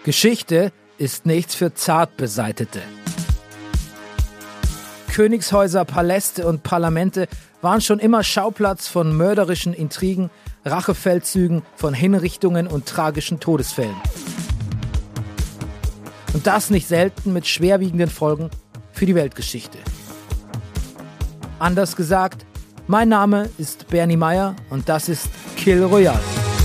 Geschichte ist nichts für Zartbeseitete. Königshäuser, Paläste und Parlamente waren schon immer Schauplatz von mörderischen Intrigen, Rachefeldzügen, von Hinrichtungen und tragischen Todesfällen. Und das nicht selten mit schwerwiegenden Folgen für die Weltgeschichte. Anders gesagt, mein Name ist Bernie Meyer und das ist Kill Royale.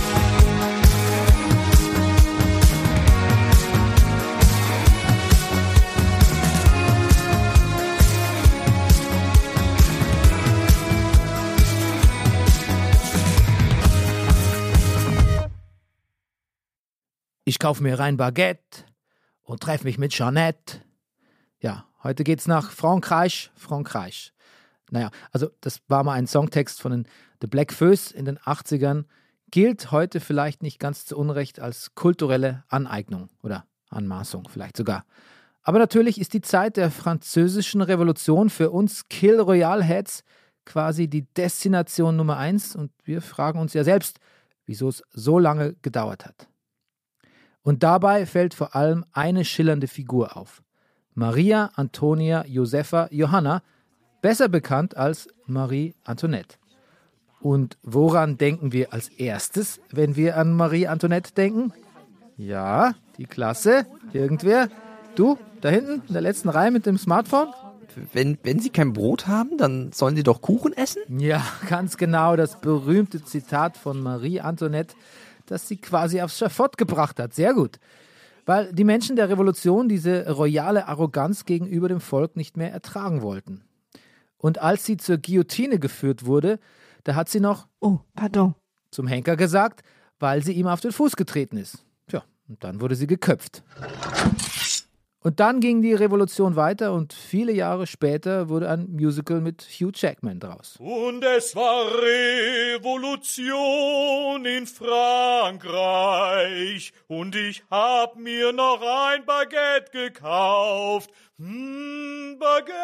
Ich kaufe mir rein Baguette und treffe mich mit Jeanette. Ja, heute geht's nach Frankreich. Naja, also das war mal ein Songtext von den The Black Föß in den 80ern. Gilt heute vielleicht nicht ganz zu Unrecht als kulturelle Aneignung oder Anmaßung vielleicht sogar. Aber natürlich ist die Zeit der französischen Revolution für uns Kill Royale Heads quasi die Destination Nummer 1 und wir fragen uns ja selbst, wieso es so lange gedauert hat. Und dabei fällt vor allem eine schillernde Figur auf. Maria Antonia Josepha Johanna, besser bekannt als Marie Antoinette. Und woran denken wir als erstes, wenn wir an Marie Antoinette denken? Ja, die Klasse. Irgendwer? Du, da hinten, in der letzten Reihe mit dem Smartphone? Wenn Sie kein Brot haben, dann sollen Sie doch Kuchen essen? Ja, ganz genau, das berühmte Zitat von Marie Antoinette, das sie quasi aufs Schafott gebracht hat. Sehr gut. Weil die Menschen der Revolution diese royale Arroganz gegenüber dem Volk nicht mehr ertragen wollten. Und als sie zur Guillotine geführt wurde, da hat sie noch zum Henker gesagt, weil sie ihm auf den Fuß getreten ist. Tja, und dann wurde sie geköpft. Und dann ging die Revolution weiter und viele Jahre später wurde ein Musical mit Hugh Jackman draus. Und es war Revolution in Frankreich und ich hab mir noch ein Baguette gekauft. Baguette!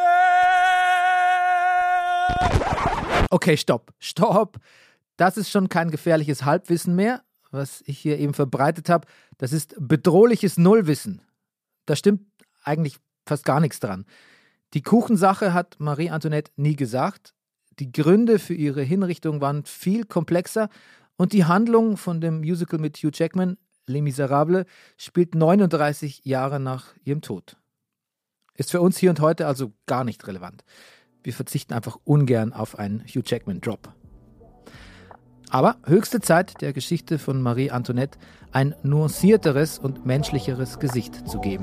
Okay, stopp. Das ist schon kein gefährliches Halbwissen mehr, was ich hier eben verbreitet habe. Das ist bedrohliches Nullwissen. Da stimmt eigentlich fast gar nichts dran. Die Kuchensache hat Marie Antoinette nie gesagt. Die Gründe für ihre Hinrichtung waren viel komplexer und die Handlung von dem Musical mit Hugh Jackman, Les Miserables, spielt 39 Jahre nach ihrem Tod. Ist für uns hier und heute also gar nicht relevant. Wir verzichten einfach ungern auf einen Hugh Jackman-Drop. Aber höchste Zeit, der Geschichte von Marie Antoinette ein nuancierteres und menschlicheres Gesicht zu geben.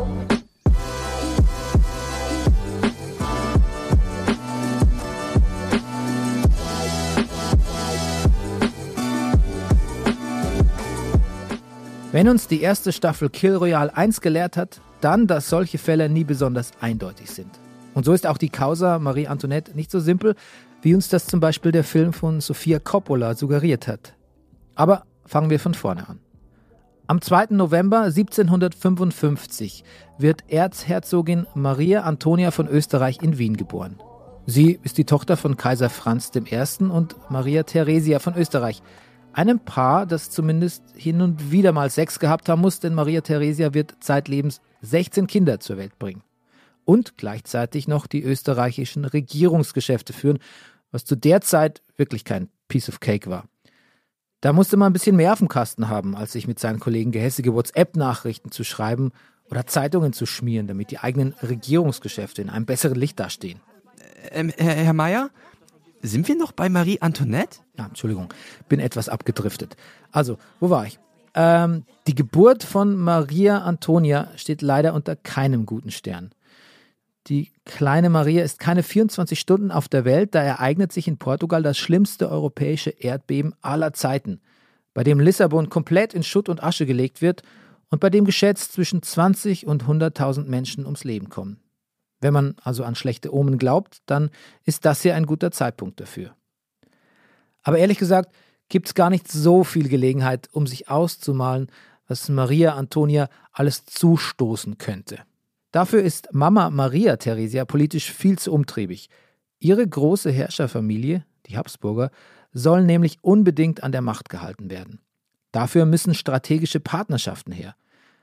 Wenn uns die erste Staffel Kill Royale 1 gelehrt hat, dann, dass solche Fälle nie besonders eindeutig sind. Und so ist auch die Causa Marie Antoinette nicht so simpel, wie uns das zum Beispiel der Film von Sofia Coppola suggeriert hat. Aber fangen wir von vorne an. Am 2. November 1755 wird Erzherzogin Maria Antonia von Österreich in Wien geboren. Sie ist die Tochter von Kaiser Franz I. und Maria Theresia von Österreich. Einem Paar, das zumindest hin und wieder mal Sex gehabt haben muss, denn Maria Theresia wird zeitlebens 16 Kinder zur Welt bringen. Und gleichzeitig noch die österreichischen Regierungsgeschäfte führen, was zu der Zeit wirklich kein Piece of Cake war. Da musste man ein bisschen mehr auf dem Kasten haben, als sich mit seinen Kollegen gehässige WhatsApp-Nachrichten zu schreiben oder Zeitungen zu schmieren, damit die eigenen Regierungsgeschäfte in einem besseren Licht dastehen. Herr Meyer, sind wir noch bei Marie Antoinette? Ja, Entschuldigung, bin etwas abgedriftet. Also, wo war ich? Die Geburt von Maria Antonia steht leider unter keinem guten Stern. Die kleine Maria ist keine 24 Stunden auf der Welt, da ereignet sich in Portugal das schlimmste europäische Erdbeben aller Zeiten, bei dem Lissabon komplett in Schutt und Asche gelegt wird und bei dem geschätzt zwischen 20 und 100.000 Menschen ums Leben kommen. Wenn man also an schlechte Omen glaubt, dann ist das hier ein guter Zeitpunkt dafür. Aber ehrlich gesagt gibt es gar nicht so viel Gelegenheit, um sich auszumalen, was Maria Antonia alles zustoßen könnte. Dafür ist Mama Maria Theresia politisch viel zu umtriebig. Ihre große Herrscherfamilie, die Habsburger, soll nämlich unbedingt an der Macht gehalten werden. Dafür müssen strategische Partnerschaften her.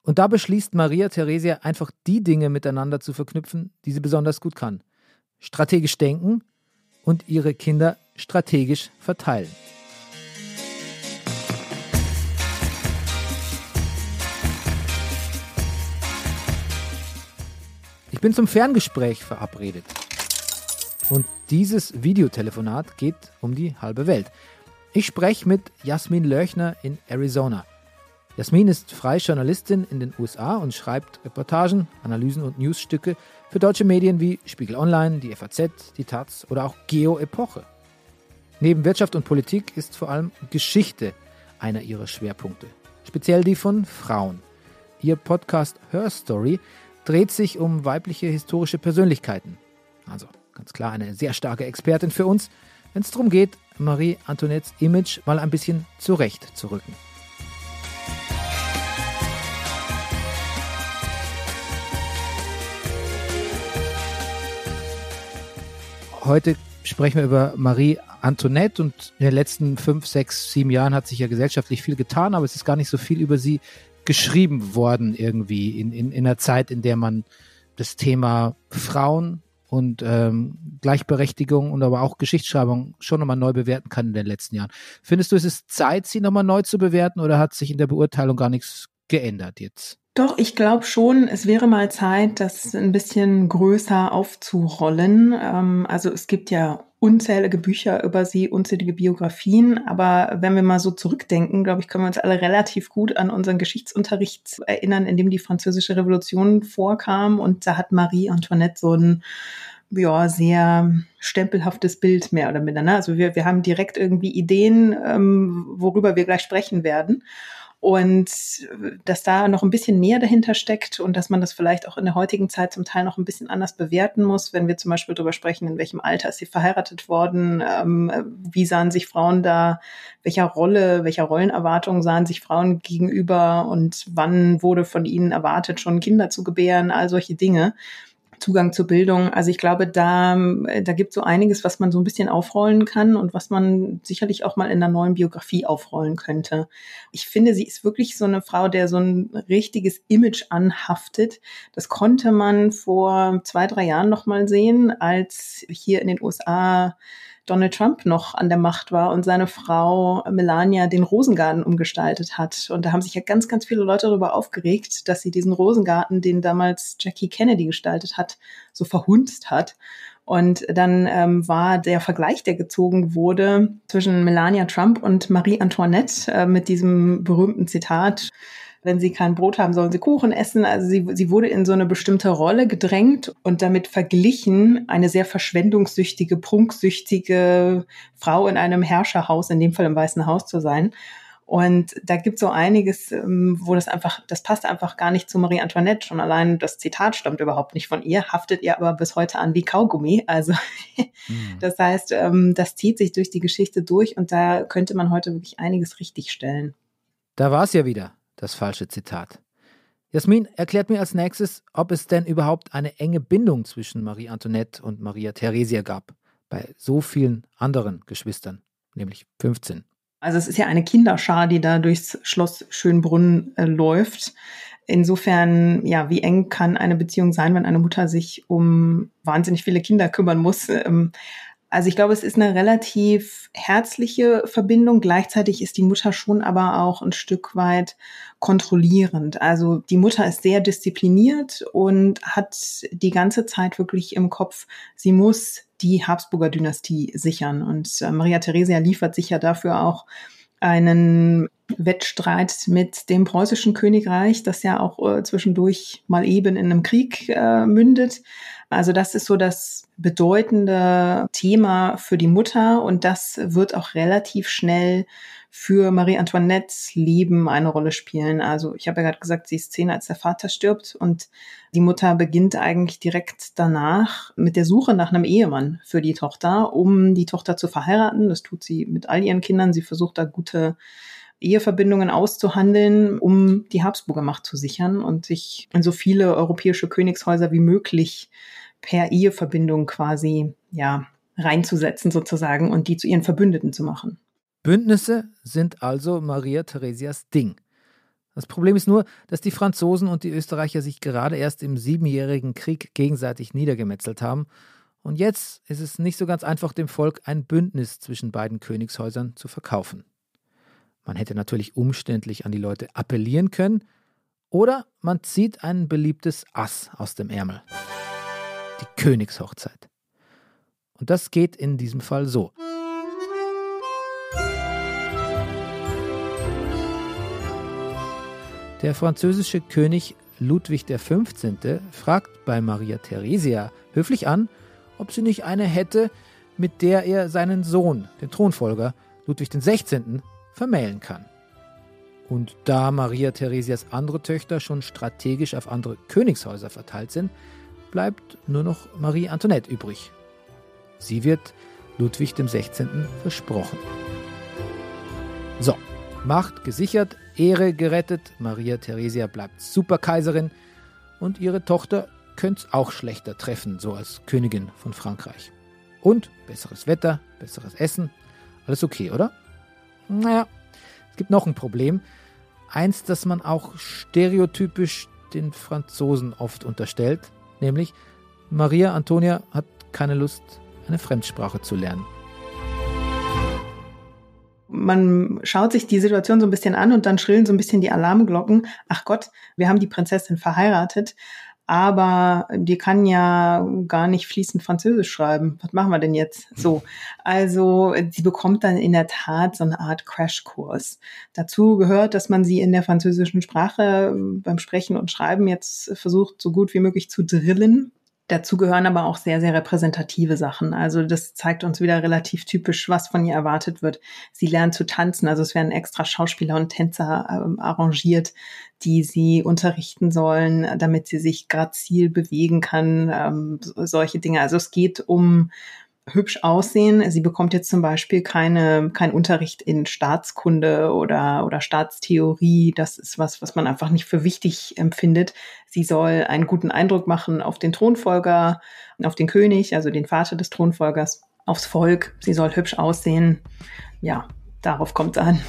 Und da beschließt Maria Theresia einfach die Dinge miteinander zu verknüpfen, die sie besonders gut kann. Strategisch denken und ihre Kinder strategisch verteilen. Ich bin zum Ferngespräch verabredet. Und dieses Videotelefonat geht um die halbe Welt. Ich spreche mit Jasmin Löchner in Arizona. Jasmin ist freie Journalistin in den USA und schreibt Reportagen, Analysen und Newsstücke für deutsche Medien wie Spiegel Online, die FAZ, die taz oder auch Geo Epoche. Neben Wirtschaft und Politik ist vor allem Geschichte einer ihrer Schwerpunkte. Speziell die von Frauen. Ihr Podcast Her Story dreht sich um weibliche historische Persönlichkeiten. Also ganz klar eine sehr starke Expertin für uns, wenn es darum geht, Marie Antoinettes Image mal ein bisschen zurechtzurücken. Heute sprechen wir über Marie Antoinette und in den letzten 5, 6, 7 Jahren hat sich ja gesellschaftlich viel getan, aber es ist gar nicht so viel über sie geschrieben worden irgendwie in einer Zeit, in der man das Thema Frauen und Gleichberechtigung und aber auch Geschichtsschreibung schon nochmal neu bewerten kann in den letzten Jahren. Findest du, es ist Zeit, sie nochmal neu zu bewerten oder hat sich in der Beurteilung gar nichts geändert jetzt? Doch, ich glaube schon, es wäre mal Zeit, das ein bisschen größer aufzurollen. Also es gibt ja unzählige Bücher über sie, unzählige Biografien. Aber wenn wir mal so zurückdenken, glaube ich, können wir uns alle relativ gut an unseren Geschichtsunterricht erinnern, in dem die Französische Revolution vorkam. Und da hat Marie Antoinette so ein sehr stempelhaftes Bild mehr oder minder. Ne? Also wir haben direkt irgendwie Ideen, worüber wir gleich sprechen werden. Und dass da noch ein bisschen mehr dahinter steckt und dass man das vielleicht auch in der heutigen Zeit zum Teil noch ein bisschen anders bewerten muss, wenn wir zum Beispiel darüber sprechen, in welchem Alter ist sie verheiratet worden, wie sahen sich Frauen da, welcher Rollenerwartung sahen sich Frauen gegenüber und wann wurde von ihnen erwartet, schon Kinder zu gebären, all solche Dinge. Zugang zur Bildung. Also ich glaube, da gibt es so einiges, was man so ein bisschen aufrollen kann und was man sicherlich auch mal in einer neuen Biografie aufrollen könnte. Ich finde, sie ist wirklich so eine Frau, der so ein richtiges Image anhaftet. Das konnte man vor 2, 3 Jahren noch mal sehen, als hier in den USA Donald Trump noch an der Macht war und seine Frau Melania den Rosengarten umgestaltet hat. Und da haben sich ja ganz, ganz viele Leute darüber aufgeregt, dass sie diesen Rosengarten, den damals Jackie Kennedy gestaltet hat, so verhunzt hat. Und dann war der Vergleich, der gezogen wurde zwischen Melania Trump und Marie Antoinette mit diesem berühmten Zitat: Wenn sie kein Brot haben, sollen sie Kuchen essen. Also sie wurde in so eine bestimmte Rolle gedrängt und damit verglichen, eine sehr verschwendungssüchtige, prunksüchtige Frau in einem Herrscherhaus, in dem Fall im Weißen Haus zu sein. Und da gibt es so einiges, wo das passt einfach gar nicht zu Marie Antoinette. Schon allein das Zitat stammt überhaupt nicht von ihr, haftet ihr aber bis heute an wie Kaugummi. Also das heißt, das zieht sich durch die Geschichte durch und da könnte man heute wirklich einiges richtigstellen. Da war es ja wieder. Das falsche Zitat. Jasmin erklärt mir als nächstes, ob es denn überhaupt eine enge Bindung zwischen Marie Antoinette und Maria Theresia gab, bei so vielen anderen Geschwistern, nämlich 15. Also es ist ja eine Kinderschar, die da durchs Schloss Schönbrunn läuft. Insofern, ja, wie eng kann eine Beziehung sein, wenn eine Mutter sich um wahnsinnig viele Kinder kümmern muss? Also ich glaube, es ist eine relativ herzliche Verbindung. Gleichzeitig ist die Mutter schon aber auch ein Stück weit kontrollierend. Also die Mutter ist sehr diszipliniert und hat die ganze Zeit wirklich im Kopf, sie muss die Habsburger Dynastie sichern. Und Maria Theresia liefert sich ja dafür auch einen Wettstreit mit dem preußischen Königreich, das ja auch zwischendurch mal eben in einem Krieg mündet. Also das ist so das bedeutende Thema für die Mutter und das wird auch relativ schnell für Marie Antoinettes Leben eine Rolle spielen. Also ich habe ja gerade gesagt, sie ist 10, als der Vater stirbt und die Mutter beginnt eigentlich direkt danach mit der Suche nach einem Ehemann für die Tochter, um die Tochter zu verheiraten. Das tut sie mit all ihren Kindern. Sie versucht da gute Eheverbindungen auszuhandeln, um die Habsburger Macht zu sichern und sich in so viele europäische Königshäuser wie möglich per Eheverbindung quasi reinzusetzen sozusagen und die zu ihren Verbündeten zu machen. Bündnisse sind also Maria Theresias Ding. Das Problem ist nur, dass die Franzosen und die Österreicher sich gerade erst im 7-jährigen Krieg gegenseitig niedergemetzelt haben. Und jetzt ist es nicht so ganz einfach, dem Volk ein Bündnis zwischen beiden Königshäusern zu verkaufen. Man hätte natürlich umständlich an die Leute appellieren können, oder man zieht ein beliebtes Ass aus dem Ärmel. Die Königshochzeit. Und das geht in diesem Fall so. Der französische König Ludwig XV. Fragt bei Maria Theresia höflich an, ob sie nicht eine hätte, mit der er seinen Sohn, den Thronfolger Ludwig XVI., vermählen kann. Und da Maria Theresias andere Töchter schon strategisch auf andere Königshäuser verteilt sind, bleibt nur noch Marie Antoinette übrig. Sie wird Ludwig XVI. Versprochen. So, Macht gesichert, Ehre gerettet, Maria Theresia bleibt Superkaiserin und ihre Tochter könnte es auch schlechter treffen, so als Königin von Frankreich. Und besseres Wetter, besseres Essen, alles okay, oder? Naja, es gibt noch ein Problem. Eins, das man auch stereotypisch den Franzosen oft unterstellt, nämlich Maria Antonia hat keine Lust, eine Fremdsprache zu lernen. Man schaut sich die Situation so ein bisschen an und dann schrillen so ein bisschen die Alarmglocken. Ach Gott, wir haben die Prinzessin verheiratet, aber die kann ja gar nicht fließend Französisch schreiben. Was machen wir denn jetzt? So, also sie bekommt dann in der Tat so eine Art Crashkurs. Dazu gehört, dass man sie in der französischen Sprache beim Sprechen und Schreiben jetzt versucht, so gut wie möglich zu drillen. Dazu gehören aber auch sehr, sehr repräsentative Sachen. Also das zeigt uns wieder relativ typisch, was von ihr erwartet wird. Sie lernt zu tanzen, also es werden extra Schauspieler und Tänzer arrangiert, die sie unterrichten sollen, damit sie sich grazil bewegen kann, solche Dinge. Also es geht um hübsch aussehen. Sie bekommt jetzt zum Beispiel keinen Unterricht in Staatskunde oder Staatstheorie. Das ist was man einfach nicht für wichtig empfindet. Sie soll einen guten Eindruck machen auf den Thronfolger, auf den König, also den Vater des Thronfolgers, aufs Volk. Sie soll hübsch aussehen. Ja, darauf kommt es an.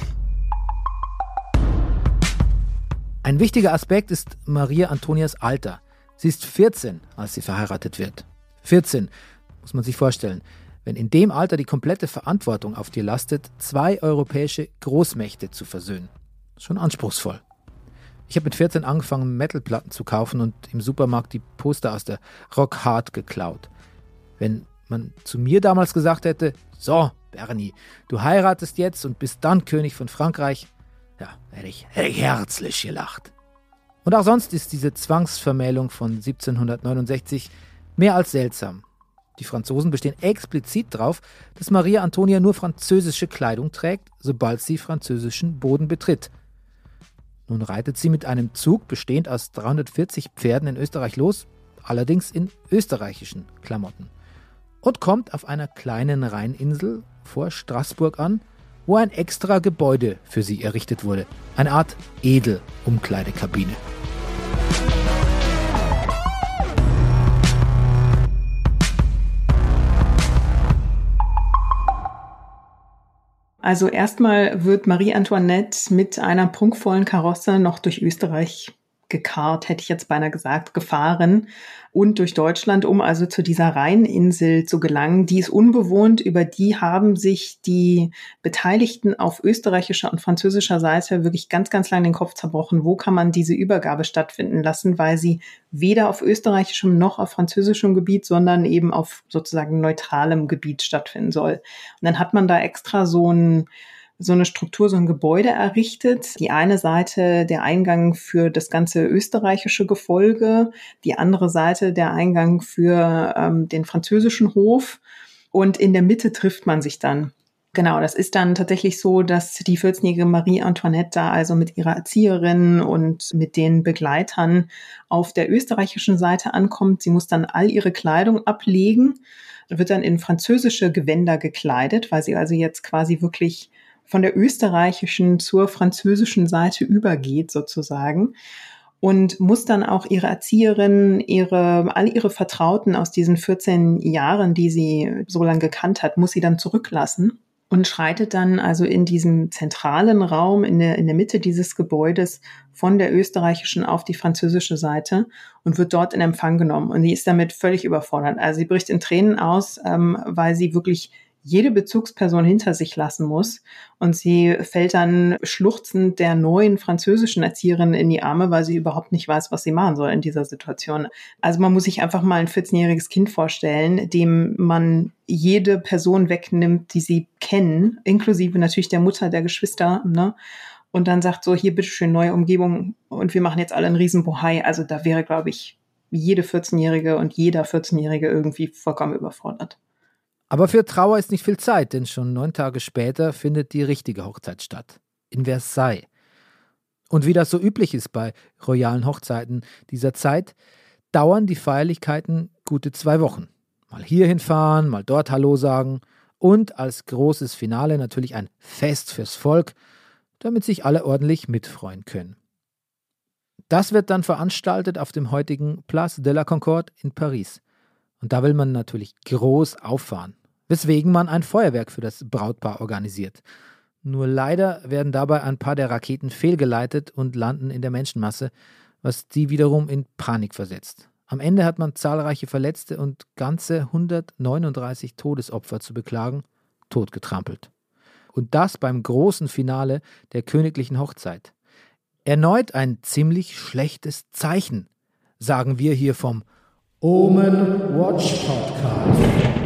Ein wichtiger Aspekt ist Maria Antonias Alter. Sie ist 14, als sie verheiratet wird. 14. Muss man sich vorstellen, wenn in dem Alter die komplette Verantwortung auf dir lastet, 2 europäische Großmächte zu versöhnen. Schon anspruchsvoll. Ich habe mit 14 angefangen, Metalplatten zu kaufen und im Supermarkt die Poster aus der Rock Hard geklaut. Wenn man zu mir damals gesagt hätte, so, Bernie, du heiratest jetzt und bist dann König von Frankreich, ja, hätte ich herzlich gelacht. Und auch sonst ist diese Zwangsvermählung von 1769 mehr als seltsam. Die Franzosen bestehen explizit darauf, dass Maria Antonia nur französische Kleidung trägt, sobald sie französischen Boden betritt. Nun reitet sie mit einem Zug bestehend aus 340 Pferden in Österreich los, allerdings in österreichischen Klamotten. Und kommt auf einer kleinen Rheininsel vor Straßburg an, wo ein extra Gebäude für sie errichtet wurde. Eine Art Edel-Umkleidekabine. Also erstmal wird Marie Antoinette mit einer prunkvollen Karosse noch durch Österreich gekarrt, hätte ich jetzt beinahe gesagt, gefahren und durch Deutschland, um also zu dieser Rheininsel zu gelangen. Die ist unbewohnt, über die haben sich die Beteiligten auf österreichischer und französischer Seite wirklich ganz, ganz lange den Kopf zerbrochen. Wo kann man diese Übergabe stattfinden lassen, weil sie weder auf österreichischem noch auf französischem Gebiet, sondern eben auf sozusagen neutralem Gebiet stattfinden soll. Und dann hat man da extra so eine Struktur, so ein Gebäude errichtet. Die eine Seite der Eingang für das ganze österreichische Gefolge, die andere Seite der Eingang für den französischen Hof und in der Mitte trifft man sich dann. Genau, das ist dann tatsächlich so, dass die 14-jährige Marie Antoinette da also mit ihrer Erzieherin und mit den Begleitern auf der österreichischen Seite ankommt. Sie muss dann all ihre Kleidung ablegen, wird dann in französische Gewänder gekleidet, weil sie also jetzt quasi wirklich von der österreichischen zur französischen Seite übergeht sozusagen und muss dann auch ihre Erzieherin, all ihre Vertrauten aus diesen 14 Jahren, die sie so lange gekannt hat, muss sie dann zurücklassen und schreitet dann also in diesem zentralen Raum in der Mitte dieses Gebäudes von der österreichischen auf die französische Seite und wird dort in Empfang genommen. Und sie ist damit völlig überfordert. Also sie bricht in Tränen aus, weil sie wirklich jede Bezugsperson hinter sich lassen muss. Und sie fällt dann schluchzend der neuen französischen Erzieherin in die Arme, weil sie überhaupt nicht weiß, was sie machen soll in dieser Situation. Also man muss sich einfach mal ein 14-jähriges Kind vorstellen, dem man jede Person wegnimmt, die sie kennen, inklusive natürlich der Mutter, der Geschwister, ne? Und dann sagt so, hier, bitteschön, neue Umgebung und wir machen jetzt alle einen riesen Bohai. Also da wäre, glaube ich, jede 14-Jährige und jeder 14-Jährige irgendwie vollkommen überfordert. Aber für Trauer ist nicht viel Zeit, denn schon 9 Tage später findet die richtige Hochzeit statt. In Versailles. Und wie das so üblich ist bei royalen Hochzeiten dieser Zeit, dauern die Feierlichkeiten gute 2 Wochen. Mal hierhin fahren, mal dort Hallo sagen und als großes Finale natürlich ein Fest fürs Volk, damit sich alle ordentlich mitfreuen können. Das wird dann veranstaltet auf dem heutigen Place de la Concorde in Paris. Und da will man natürlich groß auffahren, weswegen man ein Feuerwerk für das Brautpaar organisiert. Nur leider werden dabei ein paar der Raketen fehlgeleitet und landen in der Menschenmasse, was die wiederum in Panik versetzt. Am Ende hat man zahlreiche Verletzte und ganze 139 Todesopfer zu beklagen, totgetrampelt. Und das beim großen Finale der königlichen Hochzeit. Erneut ein ziemlich schlechtes Zeichen, sagen wir hier vom Omen Watch Podcast.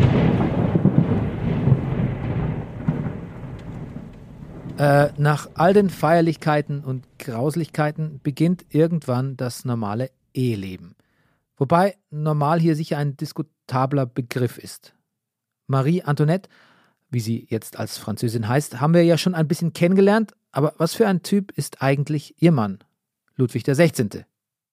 Nach all den Feierlichkeiten und Grauslichkeiten beginnt irgendwann das normale Eheleben. Wobei normal hier sicher ein diskutabler Begriff ist. Marie Antoinette, wie sie jetzt als Französin heißt, haben wir ja schon ein bisschen kennengelernt, aber was für ein Typ ist eigentlich ihr Mann, Ludwig XVI.?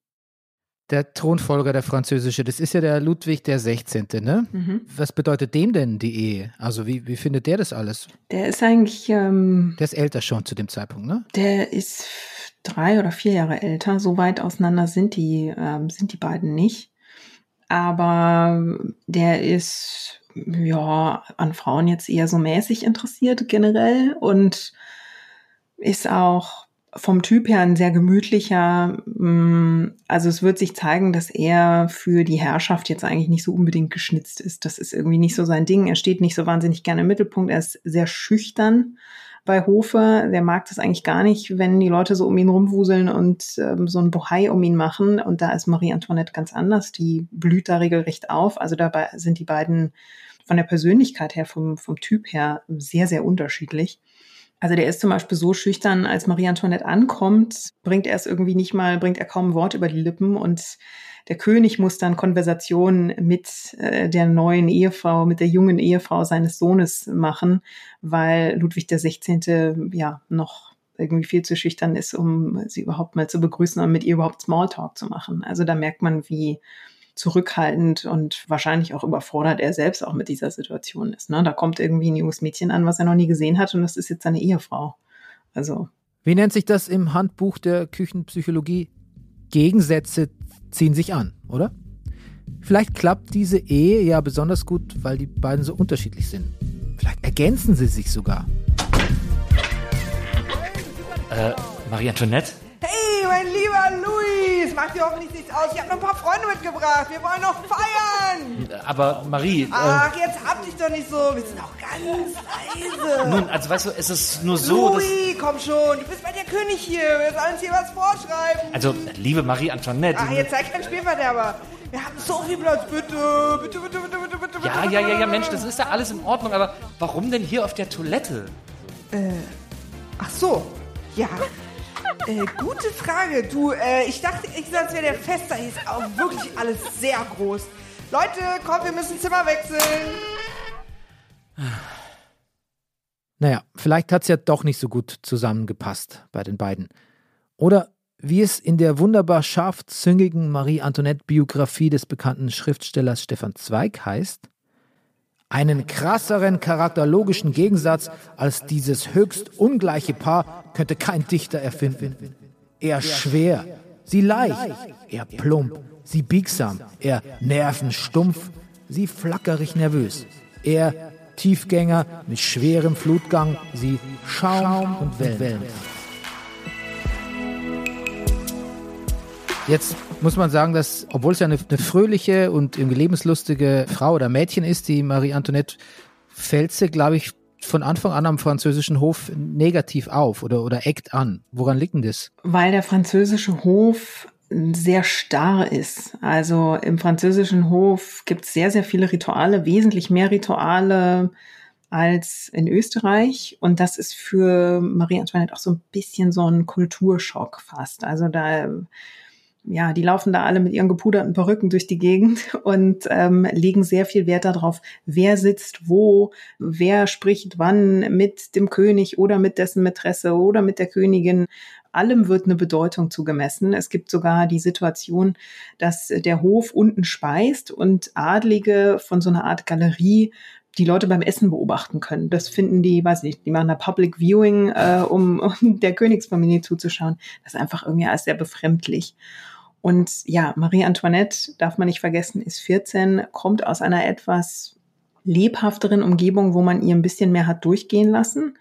Der Thronfolger, der französische, das ist ja der Ludwig der 16., ne? Mhm. Was bedeutet dem denn die Ehe? Also wie findet der das alles? Der ist eigentlich... der ist älter schon zu dem Zeitpunkt, ne? Der ist 3 oder 4 Jahre älter. So weit auseinander sind die beiden nicht. Aber der ist ja an Frauen jetzt eher so mäßig interessiert generell und ist auch vom Typ her ein sehr gemütlicher, also es wird sich zeigen, dass er für die Herrschaft jetzt eigentlich nicht so unbedingt geschnitzt ist. Das ist irgendwie nicht so sein Ding. Er steht nicht so wahnsinnig gerne im Mittelpunkt. Er ist sehr schüchtern bei Hofe. Der mag das eigentlich gar nicht, wenn die Leute so um ihn rumwuseln und so ein Bohai um ihn machen. Und da ist Marie Antoinette ganz anders. Die blüht da regelrecht auf. Also dabei sind die beiden von der Persönlichkeit her, vom Typ her sehr, sehr unterschiedlich. Also der ist zum Beispiel so schüchtern, als Marie Antoinette ankommt, bringt er kaum ein Wort über die Lippen und der König muss dann Konversationen mit der neuen Ehefrau, mit der jungen Ehefrau seines Sohnes machen, weil Ludwig der 16. ja noch irgendwie viel zu schüchtern ist, um sie überhaupt mal zu begrüßen und mit ihr überhaupt Smalltalk zu machen. Also da merkt man, wie zurückhaltend und wahrscheinlich auch überfordert er selbst auch mit dieser Situation ist. Ne? Da kommt irgendwie ein junges Mädchen an, was er noch nie gesehen hat und das ist jetzt seine Ehefrau. Also. Wie nennt sich das im Handbuch der Küchenpsychologie? Gegensätze ziehen sich an, oder? Vielleicht klappt diese Ehe ja besonders gut, weil die beiden so unterschiedlich sind. Vielleicht ergänzen sie sich sogar. Marie Antoinette? Hey, mein lieber Luis, macht dir hoffentlich nichts aus. Ich habe noch ein paar Freunde mitgebracht. Wir wollen noch feiern. Aber Marie... Ach, jetzt hab dich doch nicht so. Wir sind auch ganz leise. Nun, also weißt du, es ist nur so, Louis, komm schon. Du bist bei der König hier. Wir sollen uns hier was vorschreiben. Also, liebe Marie Antoinette... Ach, jetzt sei kein Spielverderber. Wir haben so viel Platz. Bitte. Ja, Mensch, das ist ja alles in Ordnung. Aber warum denn hier auf der Toilette? Ach so, ja... gute Frage. Du, ich dachte, das wäre der Fest. Da ist auch wirklich alles sehr groß. Leute, komm, wir müssen Zimmer wechseln. Naja, vielleicht hat es ja doch nicht so gut zusammengepasst bei den beiden. Oder wie es in der wunderbar scharfzüngigen Marie-Antoinette-Biografie des bekannten Schriftstellers Stefan Zweig heißt: Einen krasseren charakterologischen Gegensatz als dieses höchst ungleiche Paar könnte kein Dichter erfinden. Er schwer, sie leicht, er plump, sie biegsam, er nervenstumpf, sie flackerig nervös. Er Tiefgänger mit schwerem Flutgang, sie Schaum und Wellen. Jetzt muss man sagen, dass, obwohl es ja eine fröhliche und irgendwie lebenslustige Frau oder Mädchen ist, die Marie Antoinette, fällt sie, glaube ich, von Anfang an am französischen Hof negativ auf oder eckt an. Woran liegt denn das? Weil der französische Hof sehr starr ist. Also im französischen Hof gibt es sehr, sehr viele Rituale, wesentlich mehr Rituale als in Österreich. Und das ist für Marie Antoinette auch so ein bisschen so ein Kulturschock fast. Also die laufen da alle mit ihren gepuderten Perücken durch die Gegend und legen sehr viel Wert darauf, wer sitzt wo, wer spricht wann mit dem König oder mit dessen Mätresse oder mit der Königin. Allem wird eine Bedeutung zugemessen. Es gibt sogar die Situation, dass der Hof unten speist und Adlige von so einer Art Galerie die Leute beim Essen beobachten können. Das finden die, weiß nicht, die machen da Public Viewing, um der Königsfamilie zuzuschauen. Das ist einfach irgendwie alles sehr befremdlich. Und ja, Marie Antoinette, darf man nicht vergessen, ist 14, kommt aus einer etwas lebhafteren Umgebung, wo man ihr ein bisschen mehr hat durchgehen lassen.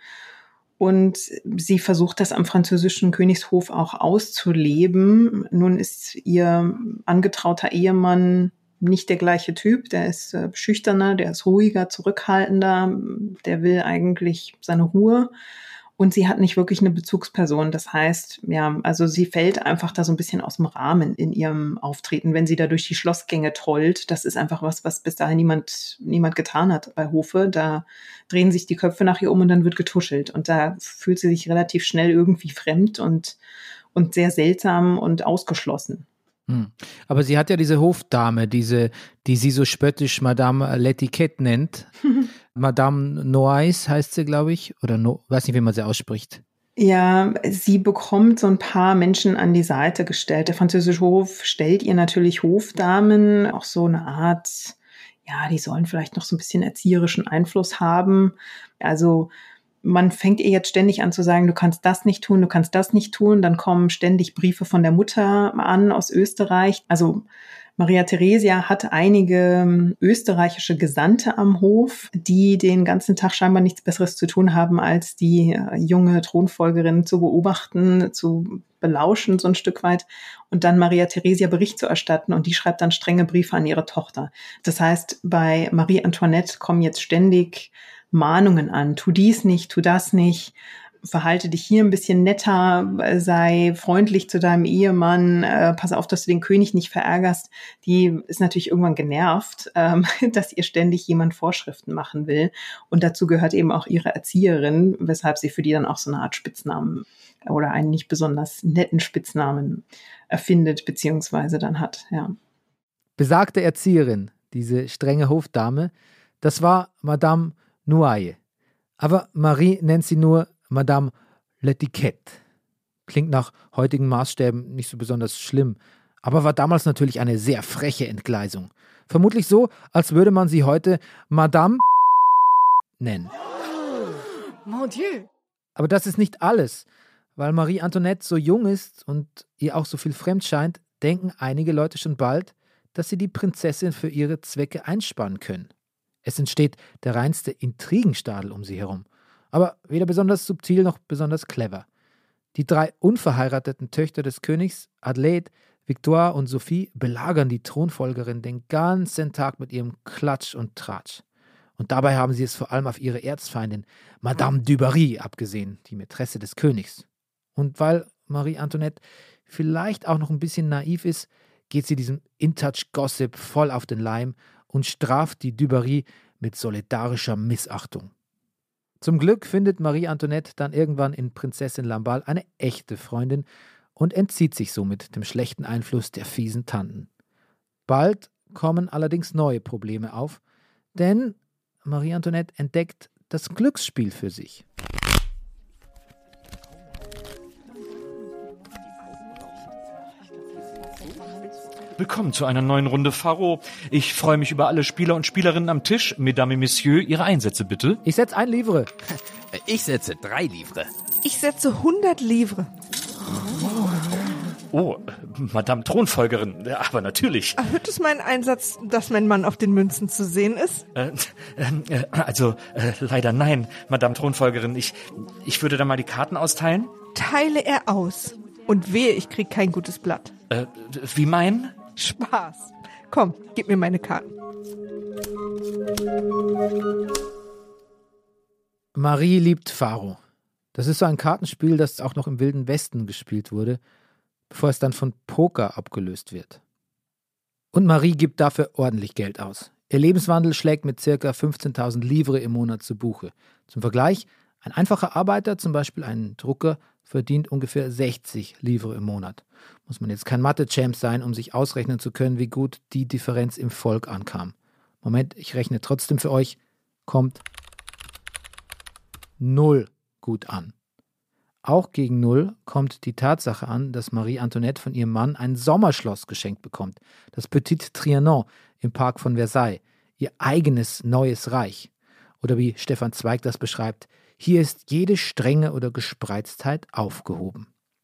Und sie versucht das am französischen Königshof auch auszuleben. Nun ist ihr angetrauter Ehemann nicht der gleiche Typ, der ist schüchterner, der ist ruhiger, zurückhaltender, der will eigentlich seine Ruhe und sie hat nicht wirklich eine Bezugsperson. Das heißt, ja, also sie fällt einfach da so ein bisschen aus dem Rahmen in ihrem Auftreten, wenn sie da durch die Schlossgänge trollt. Das ist einfach was bis dahin niemand getan hat bei Hofe. Da drehen sich die Köpfe nach ihr um und dann wird getuschelt und da fühlt sie sich relativ schnell irgendwie fremd und sehr seltsam und ausgeschlossen. Aber sie hat ja diese Hofdame, die sie so spöttisch Madame L'Etiquette nennt. Madame Noailles heißt sie, glaube ich, oder weiß nicht, wie man sie ausspricht. Ja, sie bekommt so ein paar Menschen an die Seite gestellt. Der französische Hof stellt ihr natürlich Hofdamen, auch so eine Art, ja, die sollen vielleicht noch so ein bisschen erzieherischen Einfluss haben. Also man fängt ihr jetzt ständig an zu sagen, du kannst das nicht tun, du kannst das nicht tun. Dann kommen ständig Briefe von der Mutter an aus Österreich. Also Maria Theresia hat einige österreichische Gesandte am Hof, die den ganzen Tag scheinbar nichts Besseres zu tun haben, als die junge Thronfolgerin zu beobachten, zu belauschen so ein Stück weit und dann Maria Theresia Bericht zu erstatten und die schreibt dann strenge Briefe an ihre Tochter. Das heißt, bei Marie Antoinette kommen jetzt ständig Mahnungen an, tu dies nicht, tu das nicht, verhalte dich hier ein bisschen netter, sei freundlich zu deinem Ehemann, pass auf, dass du den König nicht verärgerst. Die ist natürlich irgendwann genervt, dass ihr ständig jemand Vorschriften machen will. Und dazu gehört eben auch ihre Erzieherin, weshalb sie für die dann auch so eine Art Spitznamen oder einen nicht besonders netten Spitznamen erfindet, beziehungsweise dann hat, ja. Besagte Erzieherin, diese strenge Hofdame, das war Madame Noailles. Aber Marie nennt sie nur Madame L'Etiquette. Klingt nach heutigen Maßstäben nicht so besonders schlimm, aber war damals natürlich eine sehr freche Entgleisung. Vermutlich so, als würde man sie heute Madame nennen. Mon Dieu! Aber das ist nicht alles. Weil Marie Antoinette so jung ist und ihr auch so viel fremd scheint, denken einige Leute schon bald, dass sie die Prinzessin für ihre Zwecke einspannen können. Es entsteht der reinste Intrigenstadel um sie herum. Aber weder besonders subtil noch besonders clever. Die 3 unverheirateten Töchter des Königs, Adelaide, Victoire und Sophie, belagern die Thronfolgerin den ganzen Tag mit ihrem Klatsch und Tratsch. Und dabei haben sie es vor allem auf ihre Erzfeindin Madame du Barry abgesehen, die Mätresse des Königs. Und weil Marie Antoinette vielleicht auch noch ein bisschen naiv ist, geht sie diesem In-Touch-Gossip voll auf den Leim und straft die du Barry mit solidarischer Missachtung. Zum Glück findet Marie Antoinette dann irgendwann in Prinzessin Lamballe eine echte Freundin und entzieht sich somit dem schlechten Einfluss der fiesen Tanten. Bald kommen allerdings neue Probleme auf, denn Marie Antoinette entdeckt das Glücksspiel für sich. Willkommen zu einer neuen Runde Pharao. Ich freue mich über alle Spieler und Spielerinnen am Tisch. Mesdames et Messieurs, Ihre Einsätze bitte. Ich setze 1 Livre. Ich setze 3 Livre. Ich setze 100 Livre. Oh, Madame Thronfolgerin, ja, aber natürlich. Erhöht es meinen Einsatz, dass mein Mann auf den Münzen zu sehen ist? Leider nein, Madame Thronfolgerin. Ich würde da mal die Karten austeilen. Teile er aus. Und wehe, ich krieg kein gutes Blatt. Wie meinen? Spaß. Komm, gib mir meine Karten. Marie liebt Pharao. Das ist so ein Kartenspiel, das auch noch im Wilden Westen gespielt wurde, bevor es dann von Poker abgelöst wird. Und Marie gibt dafür ordentlich Geld aus. Ihr Lebenswandel schlägt mit ca. 15.000 Livres im Monat zu Buche. Zum Vergleich, ein einfacher Arbeiter, zum Beispiel ein Drucker, verdient ungefähr 60 Livres im Monat. Muss man jetzt kein Mathe-Champ sein, um sich ausrechnen zu können, wie gut die Differenz im Volk ankam. Moment, ich rechne trotzdem für euch. Kommt 0 gut an. Auch gegen 0 kommt die Tatsache an, dass Marie Antoinette von ihrem Mann ein Sommerschloss geschenkt bekommt. Das Petit Trianon im Park von Versailles. Ihr eigenes neues Reich. Oder wie Stefan Zweig das beschreibt, hier ist jede Strenge oder Gespreiztheit aufgehoben.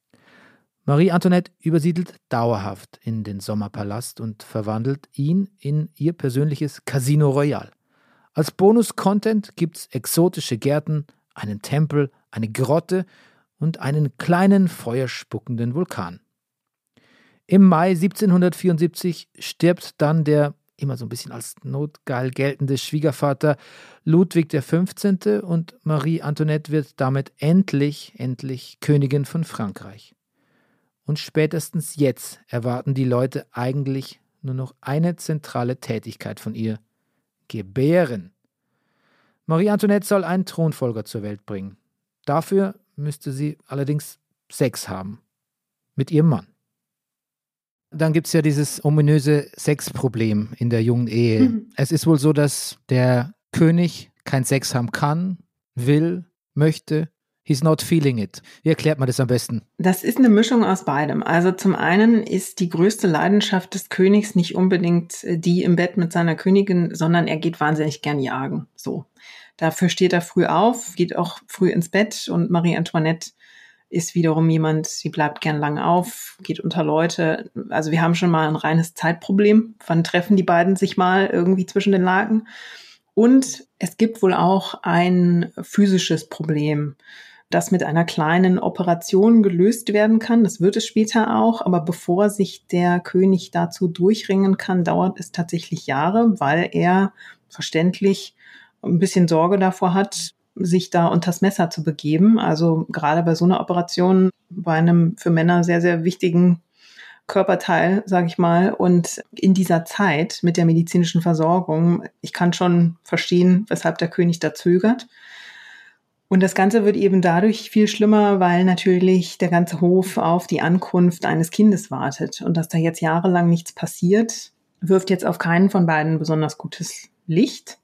Marie Antoinette übersiedelt dauerhaft in den Sommerpalast und verwandelt ihn in ihr persönliches Casino Royal. Als Bonus-Content gibt's exotische Gärten, einen Tempel, eine Grotte und einen kleinen feuerspuckenden Vulkan. Im Mai 1774 stirbt dann der immer so ein bisschen als notgeil geltende Schwiegervater Ludwig XV. Und Marie Antoinette wird damit endlich Königin von Frankreich. Und spätestens jetzt erwarten die Leute eigentlich nur noch eine zentrale Tätigkeit von ihr: gebären. Marie Antoinette soll einen Thronfolger zur Welt bringen. Dafür müsste sie allerdings Sex haben. Mit ihrem Mann. Dann gibt es ja dieses ominöse Sexproblem in der jungen Ehe. Es ist wohl so, dass der König kein Sex haben kann, will, möchte. He's not feeling it. Wie erklärt man das am besten? Das ist eine Mischung aus beidem. Also zum einen ist die größte Leidenschaft des Königs nicht unbedingt die im Bett mit seiner Königin, sondern er geht wahnsinnig gern jagen. So. Dafür steht er früh auf, geht auch früh ins Bett, und Marie Antoinette ist wiederum jemand, sie bleibt gern lang auf, geht unter Leute. Also wir haben schon mal ein reines Zeitproblem. Wann treffen die beiden sich mal irgendwie zwischen den Laken? Und es gibt wohl auch ein physisches Problem, das mit einer kleinen Operation gelöst werden kann. Das wird es später auch, aber bevor sich der König dazu durchringen kann, dauert es tatsächlich Jahre, weil er verständlich ein bisschen Sorge davor hat, sich da unters Messer zu begeben. Also gerade bei so einer Operation, bei einem für Männer sehr, sehr wichtigen Körperteil, sage ich mal. Und in dieser Zeit mit der medizinischen Versorgung, ich kann schon verstehen, weshalb der König da zögert. Und das Ganze wird eben dadurch viel schlimmer, weil natürlich der ganze Hof auf die Ankunft eines Kindes wartet. Und dass da jetzt jahrelang nichts passiert, wirft jetzt auf keinen von beiden besonders gutes Licht.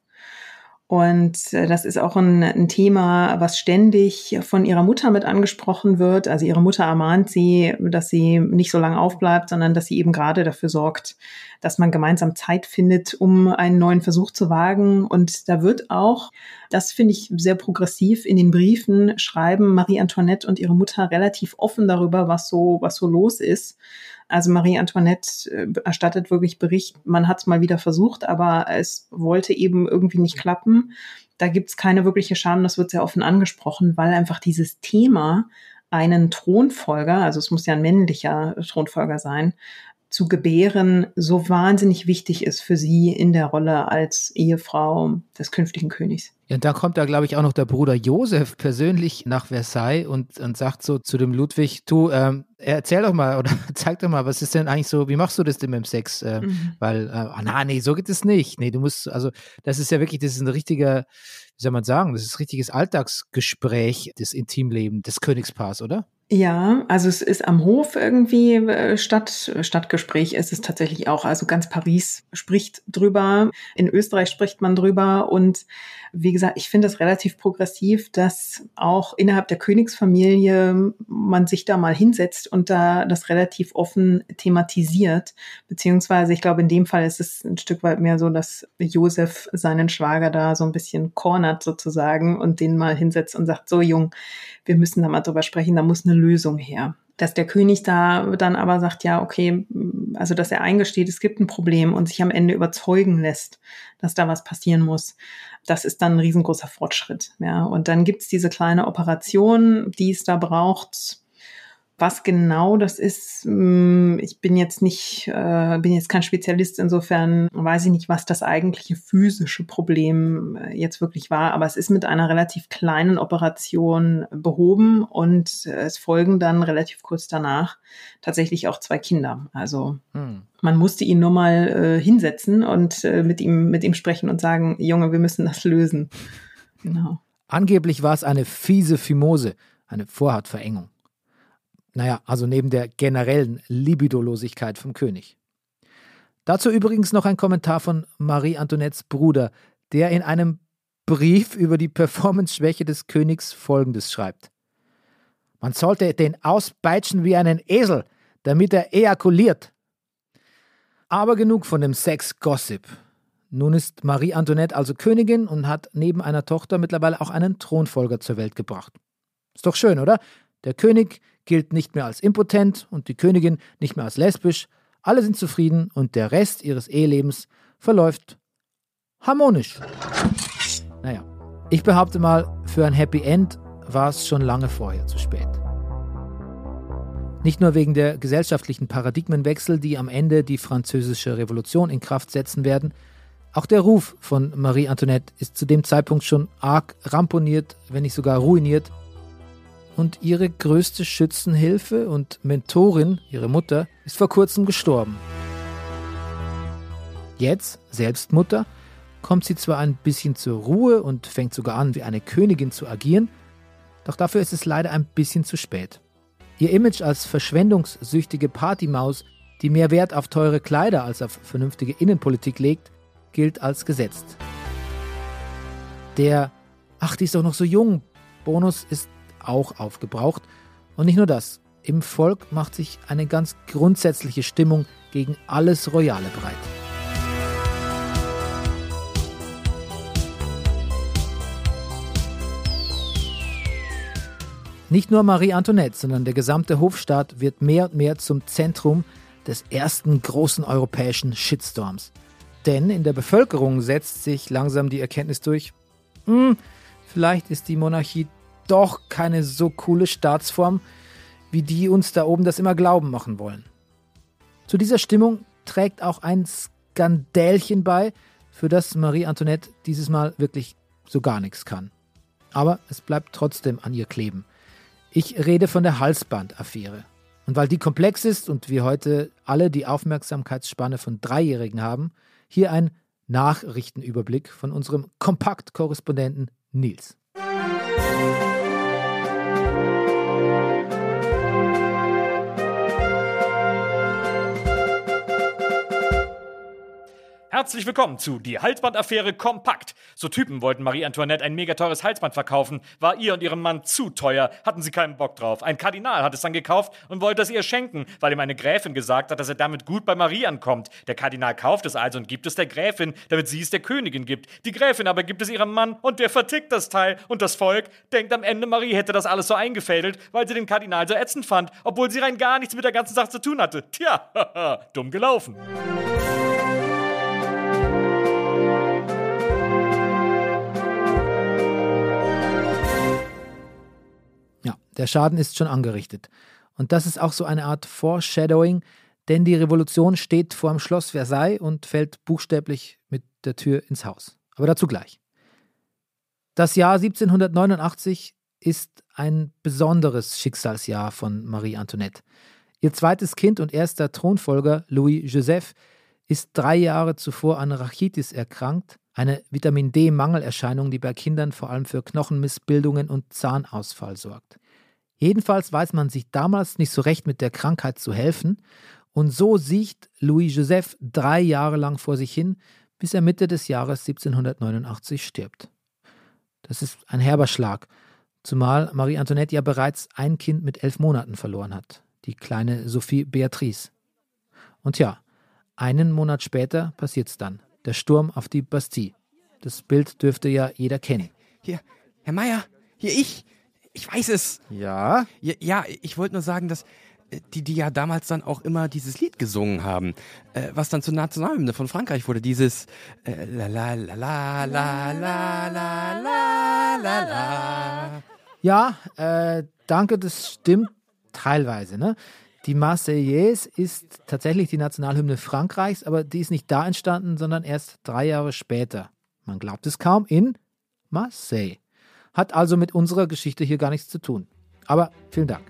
Und das ist auch ein Thema, was ständig von ihrer Mutter mit angesprochen wird. Also ihre Mutter ermahnt sie, dass sie nicht so lange aufbleibt, sondern dass sie eben gerade dafür sorgt, dass man gemeinsam Zeit findet, um einen neuen Versuch zu wagen. Und da wird auch, das finde ich sehr progressiv, in den Briefen schreiben Marie Antoinette und ihre Mutter relativ offen darüber, was so los ist. Also Marie Antoinette erstattet wirklich Bericht, man hat es mal wieder versucht, aber es wollte eben irgendwie nicht klappen. Da gibt es keine wirkliche Scham, das wird sehr offen angesprochen, weil einfach dieses Thema, einen Thronfolger, also es muss ja ein männlicher Thronfolger sein, zu gebären, so wahnsinnig wichtig ist für sie in der Rolle als Ehefrau des künftigen Königs. Ja, und da kommt da, glaube ich, auch noch der Bruder Josef persönlich nach Versailles und sagt so zu dem Ludwig, du, erzähl doch mal oder zeig doch mal, was ist denn eigentlich so, wie machst du das denn mit dem Sex? Weil, nee, so geht es nicht. Nee, du musst, also das ist ja wirklich, das ist ein richtiger, wie soll man sagen, das ist ein richtiges Alltagsgespräch, das Intimleben des Königspaars, oder? Ja, also es ist am Hof irgendwie Stadtgespräch ist es tatsächlich auch. Also ganz Paris spricht drüber, in Österreich spricht man drüber, und wie gesagt, ich finde es relativ progressiv, dass auch innerhalb der Königsfamilie man sich da mal hinsetzt und da das relativ offen thematisiert, beziehungsweise ich glaube, in dem Fall ist es ein Stück weit mehr so, dass Josef seinen Schwager da so ein bisschen cornert sozusagen und den mal hinsetzt und sagt, so Jung, wir müssen da mal drüber sprechen, da muss eine Lösung her. Dass der König da dann aber sagt, ja, okay, also dass er eingesteht, es gibt ein Problem und sich am Ende überzeugen lässt, dass da was passieren muss. Das ist dann ein riesengroßer Fortschritt. Ja. Und dann gibt's diese kleine Operation, die es da braucht. Was genau das ist, ich bin jetzt kein Spezialist, insofern weiß ich nicht, was das eigentliche physische Problem jetzt wirklich war, aber es ist mit einer relativ kleinen Operation behoben und es folgen dann relativ kurz danach tatsächlich auch 2 Kinder. Also man musste ihn nur mal hinsetzen und mit ihm sprechen und sagen, Junge, wir müssen das lösen. Genau. Angeblich war es eine fiese Phimose, eine Vorhautverengung. Naja, also neben der generellen Libidolosigkeit vom König. Dazu übrigens noch ein Kommentar von Marie Antoinettes Bruder, der in einem Brief über die Performance-Schwäche des Königs Folgendes schreibt. Man sollte den auspeitschen wie einen Esel, damit er ejakuliert. Aber genug von dem Sex-Gossip. Nun ist Marie Antoinette also Königin und hat neben einer Tochter mittlerweile auch einen Thronfolger zur Welt gebracht. Ist doch schön, oder? Der König gilt nicht mehr als impotent und die Königin nicht mehr als lesbisch. Alle sind zufrieden und der Rest ihres Ehelebens verläuft harmonisch. Naja, ich behaupte mal, für ein Happy End war es schon lange vorher zu spät. Nicht nur wegen der gesellschaftlichen Paradigmenwechsel, die am Ende die Französische Revolution in Kraft setzen werden, auch der Ruf von Marie Antoinette ist zu dem Zeitpunkt schon arg ramponiert, wenn nicht sogar ruiniert. Und ihre größte Schützenhilfe und Mentorin, ihre Mutter, ist vor kurzem gestorben. Jetzt, selbst Mutter, kommt sie zwar ein bisschen zur Ruhe und fängt sogar an, wie eine Königin zu agieren, doch dafür ist es leider ein bisschen zu spät. Ihr Image als verschwendungssüchtige Partymaus, die mehr Wert auf teure Kleider als auf vernünftige Innenpolitik legt, gilt als gesetzt. Der "Ach, die ist doch noch so jung" Bonus ist auch aufgebraucht. Und nicht nur das, im Volk macht sich eine ganz grundsätzliche Stimmung gegen alles Royale breit. Nicht nur Marie Antoinette, sondern der gesamte Hofstaat wird mehr und mehr zum Zentrum des ersten großen europäischen Shitstorms. Denn in der Bevölkerung setzt sich langsam die Erkenntnis durch, vielleicht ist die Monarchie doch keine so coole Staatsform, wie die uns da oben das immer glauben machen wollen. Zu dieser Stimmung trägt auch ein Skandälchen bei, für das Marie Antoinette dieses Mal wirklich so gar nichts kann. Aber es bleibt trotzdem an ihr kleben. Ich rede von der Halsbandaffäre. Und weil die komplex ist und wir heute alle die Aufmerksamkeitsspanne von 3-Jährigen haben, hier ein Nachrichtenüberblick von unserem Kompakt-Korrespondenten Nils. Herzlich willkommen zu Die Halsbandaffäre kompakt. So Typen wollten Marie Antoinette ein mega teures Halsband verkaufen. War ihr und ihrem Mann zu teuer, hatten sie keinen Bock drauf. Ein Kardinal hat es dann gekauft und wollte es ihr schenken, weil ihm eine Gräfin gesagt hat, dass er damit gut bei Marie ankommt. Der Kardinal kauft es also und gibt es der Gräfin, damit sie es der Königin gibt. Die Gräfin aber gibt es ihrem Mann und der vertickt das Teil. Und das Volk denkt am Ende, Marie hätte das alles so eingefädelt, weil sie den Kardinal so ätzend fand, obwohl sie rein gar nichts mit der ganzen Sache zu tun hatte. Tja, dumm gelaufen. Der Schaden ist schon angerichtet. Und das ist auch so eine Art Foreshadowing, denn die Revolution steht vor dem Schloss Versailles und fällt buchstäblich mit der Tür ins Haus. Aber dazu gleich. Das Jahr 1789 ist ein besonderes Schicksalsjahr von Marie Antoinette. Ihr zweites Kind und erster Thronfolger, Louis Joseph, ist 3 Jahre zuvor an Rachitis erkrankt, eine Vitamin-D-Mangelerscheinung, die bei Kindern vor allem für Knochenmissbildungen und Zahnausfall sorgt. Jedenfalls weiß man sich damals nicht so recht mit der Krankheit zu helfen und so siecht Louis Joseph 3 Jahre lang vor sich hin, bis er Mitte des Jahres 1789 stirbt. Das ist ein herber Schlag, zumal Marie Antoinette ja bereits ein Kind mit 11 Monaten verloren hat, die kleine Sophie Beatrice. Und ja, einen Monat später passiert's dann, der Sturm auf die Bastille. Das Bild dürfte ja jeder kennen. Hier, Herr Meier, hier ich weiß es. Ja? Ja, ich wollte nur sagen, dass die ja damals dann auch immer dieses Lied gesungen haben, was dann zur Nationalhymne von Frankreich wurde, dieses la la la la la la la la la la. Ja, danke, das stimmt teilweise, ne? Die Marseillaise ist tatsächlich die Nationalhymne Frankreichs, aber die ist nicht da entstanden, sondern erst 3 Jahre später. Man glaubt es kaum, in Marseille. Hat also mit unserer Geschichte hier gar nichts zu tun. Aber vielen Dank.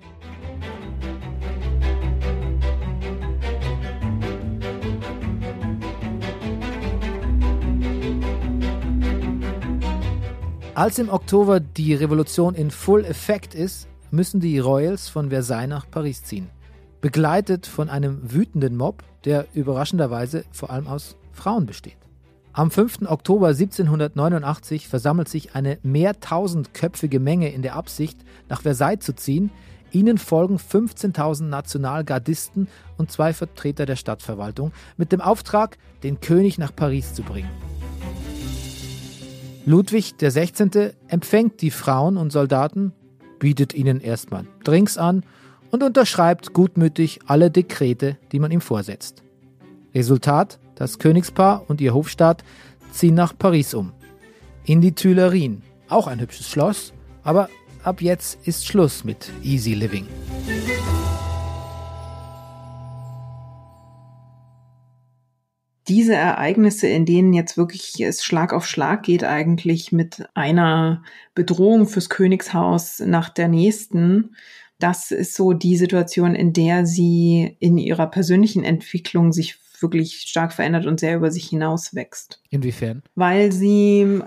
Als im Oktober die Revolution in Full Effekt ist, müssen die Royals von Versailles nach Paris ziehen. Begleitet von einem wütenden Mob, der überraschenderweise vor allem aus Frauen besteht. Am 5. Oktober 1789 versammelt sich eine mehrtausendköpfige Menge in der Absicht, nach Versailles zu ziehen. Ihnen folgen 15.000 Nationalgardisten und 2 Vertreter der Stadtverwaltung mit dem Auftrag, den König nach Paris zu bringen. Ludwig XVI. Empfängt die Frauen und Soldaten, bietet ihnen erstmal Drinks an und unterschreibt gutmütig alle Dekrete, die man ihm vorsetzt. Resultat: Das Königspaar und ihr Hofstaat ziehen nach Paris um. In die Tuileries, auch ein hübsches Schloss, aber ab jetzt ist Schluss mit Easy Living. Diese Ereignisse, in denen jetzt wirklich es Schlag auf Schlag geht eigentlich mit einer Bedrohung fürs Königshaus nach der nächsten, das ist so die Situation, in der sie in ihrer persönlichen Entwicklung sich wirklich stark verändert und sehr über sich hinaus wächst. Inwiefern? Weil sie,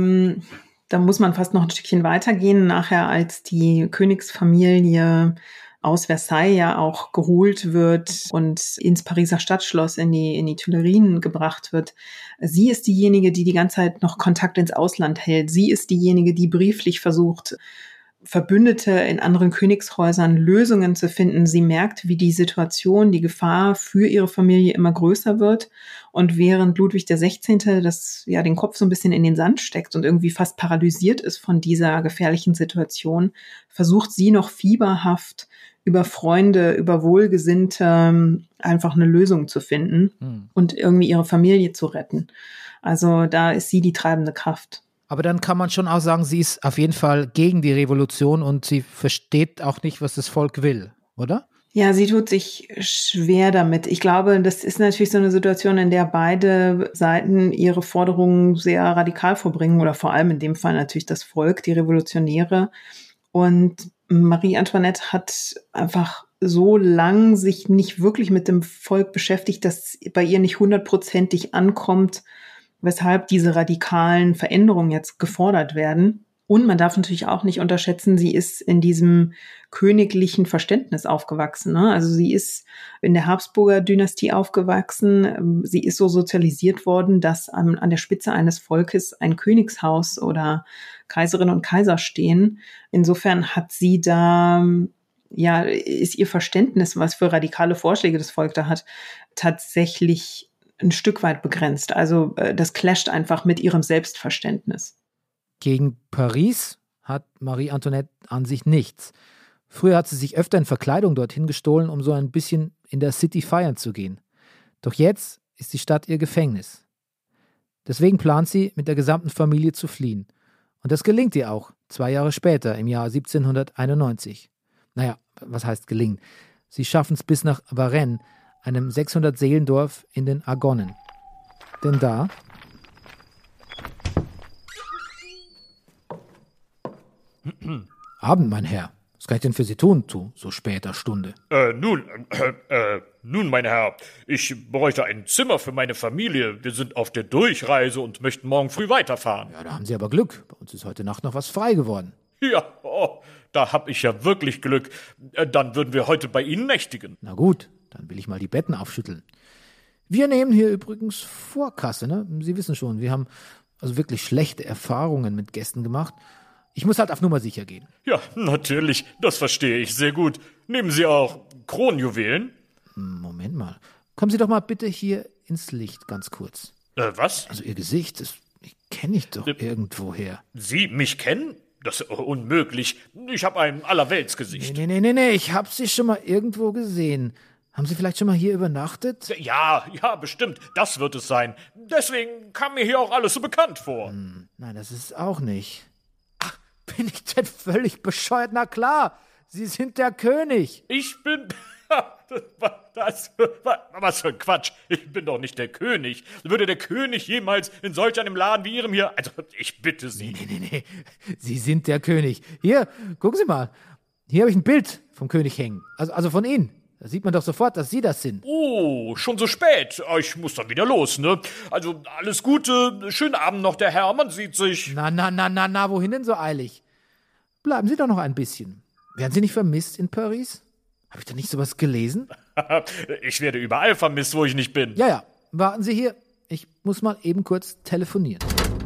da muss man fast noch ein Stückchen weitergehen, nachher als die Königsfamilie aus Versailles ja auch geholt wird und ins Pariser Stadtschloss in die Tuileries gebracht wird. Sie ist diejenige, die ganze Zeit noch Kontakt ins Ausland hält. Sie ist diejenige, die brieflich versucht, Verbündete in anderen Königshäusern Lösungen zu finden. Sie merkt, wie die Situation, die Gefahr für ihre Familie immer größer wird. Und während Ludwig XVI. Den Kopf so ein bisschen in den Sand steckt und irgendwie fast paralysiert ist von dieser gefährlichen Situation, versucht sie noch fieberhaft über Freunde, über Wohlgesinnte einfach eine Lösung zu finden und irgendwie ihre Familie zu retten. Also da ist sie die treibende Kraft. Aber dann kann man schon auch sagen, sie ist auf jeden Fall gegen die Revolution und sie versteht auch nicht, was das Volk will, oder? Ja, sie tut sich schwer damit. Ich glaube, das ist natürlich so eine Situation, in der beide Seiten ihre Forderungen sehr radikal vorbringen oder vor allem in dem Fall natürlich das Volk, die Revolutionäre. Und Marie Antoinette hat einfach so lang sich nicht wirklich mit dem Volk beschäftigt, dass bei ihr nicht 100%ig ankommt, weshalb diese radikalen Veränderungen jetzt gefordert werden. Und man darf natürlich auch nicht unterschätzen, sie ist in diesem königlichen Verständnis aufgewachsen, ne? Also sie ist in der Habsburger Dynastie aufgewachsen. Sie ist so sozialisiert worden, dass an der Spitze eines Volkes ein Königshaus oder Kaiserinnen und Kaiser stehen. Insofern hat sie da, ist ihr Verständnis, was für radikale Vorschläge das Volk da hat, tatsächlich ein Stück weit begrenzt. Also das clasht einfach mit ihrem Selbstverständnis. Gegen Paris hat Marie Antoinette an sich nichts. Früher hat sie sich öfter in Verkleidung dorthin gestohlen, um so ein bisschen in der City feiern zu gehen. Doch jetzt ist die Stadt ihr Gefängnis. Deswegen plant sie, mit der gesamten Familie zu fliehen. Und das gelingt ihr auch, 2 Jahre später, im Jahr 1791. Naja, was heißt gelingen? Sie schaffen es bis nach Varennes, einem 600-Seelendorf in den Argonnen. Denn da Abend, mein Herr. Was kann ich denn für Sie tun, zu so später Stunde? Nun, mein Herr, ich bräuchte ein Zimmer für meine Familie. Wir sind auf der Durchreise und möchten morgen früh weiterfahren. Ja, da haben Sie aber Glück. Bei uns ist heute Nacht noch was frei geworden. Ja, da hab ich ja wirklich Glück. Dann würden wir heute bei Ihnen nächtigen. Na gut, dann will ich mal die Betten aufschütteln. Wir nehmen hier übrigens Vorkasse, ne? Sie wissen schon, wir haben also wirklich schlechte Erfahrungen mit Gästen gemacht. Ich muss halt auf Nummer sicher gehen. Ja, natürlich, das verstehe ich sehr gut. Nehmen Sie auch Kronjuwelen? Moment mal. Kommen Sie doch mal bitte hier ins Licht, ganz kurz. Was? Also Ihr Gesicht, das kenne ich doch irgendwoher. Sie mich kennen? Das ist unmöglich. Ich habe ein Allerweltsgesicht. Nee, ich hab Sie schon mal irgendwo gesehen. Haben Sie vielleicht schon mal hier übernachtet? Ja, bestimmt. Das wird es sein. Deswegen kam mir hier auch alles so bekannt vor. Nein, das ist es auch nicht. Ach, bin ich denn völlig bescheuert? Na klar, Sie sind der König. Ich bin... Was für ein Quatsch. Ich bin doch nicht der König. Würde der König jemals in solch einem Laden wie Ihrem hier... Also, ich bitte Sie. Nee. Sie sind der König. Hier, gucken Sie mal. Hier habe ich ein Bild vom König hängen. Also von Ihnen. Da sieht man doch sofort, dass Sie das sind. Oh, schon so spät. Ich muss dann wieder los, ne? Also, alles Gute. Schönen Abend noch, der Herr. Man sieht sich. Na, wohin denn so eilig? Bleiben Sie doch noch ein bisschen. Werden Sie nicht vermisst in Paris? Habe ich da nicht sowas gelesen? Ich werde überall vermisst, wo ich nicht bin. Ja. Warten Sie hier. Ich muss mal eben kurz telefonieren.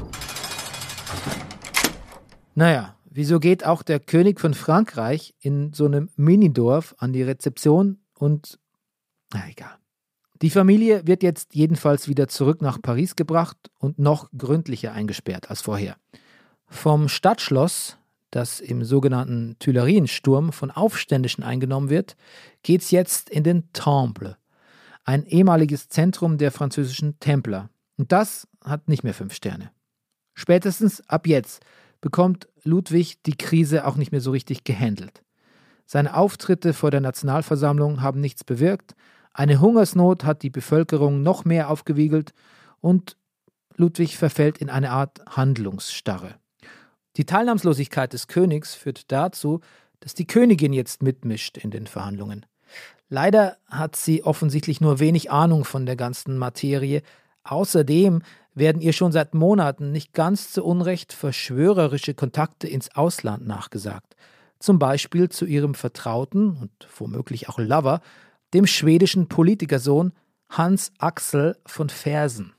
Naja, wieso geht auch der König von Frankreich in so einem Minidorf an die Rezeption und... Na egal. Die Familie wird jetzt jedenfalls wieder zurück nach Paris gebracht und noch gründlicher eingesperrt als vorher. Vom Stadtschloss, das im sogenannten Tuileriensturm von Aufständischen eingenommen wird, geht's jetzt in den Temple, ein ehemaliges Zentrum der französischen Templer. Und das hat nicht mehr 5 Sterne. Spätestens ab jetzt bekommt Ludwig die Krise auch nicht mehr so richtig gehandelt. Seine Auftritte vor der Nationalversammlung haben nichts bewirkt, eine Hungersnot hat die Bevölkerung noch mehr aufgewiegelt und Ludwig verfällt in eine Art Handlungsstarre. Die Teilnahmslosigkeit des Königs führt dazu, dass die Königin jetzt mitmischt in den Verhandlungen. Leider hat sie offensichtlich nur wenig Ahnung von der ganzen Materie. Außerdem werden ihr schon seit Monaten nicht ganz zu Unrecht verschwörerische Kontakte ins Ausland nachgesagt. Zum Beispiel zu ihrem Vertrauten und womöglich auch Lover, dem schwedischen Politikersohn Hans Axel von Fersen.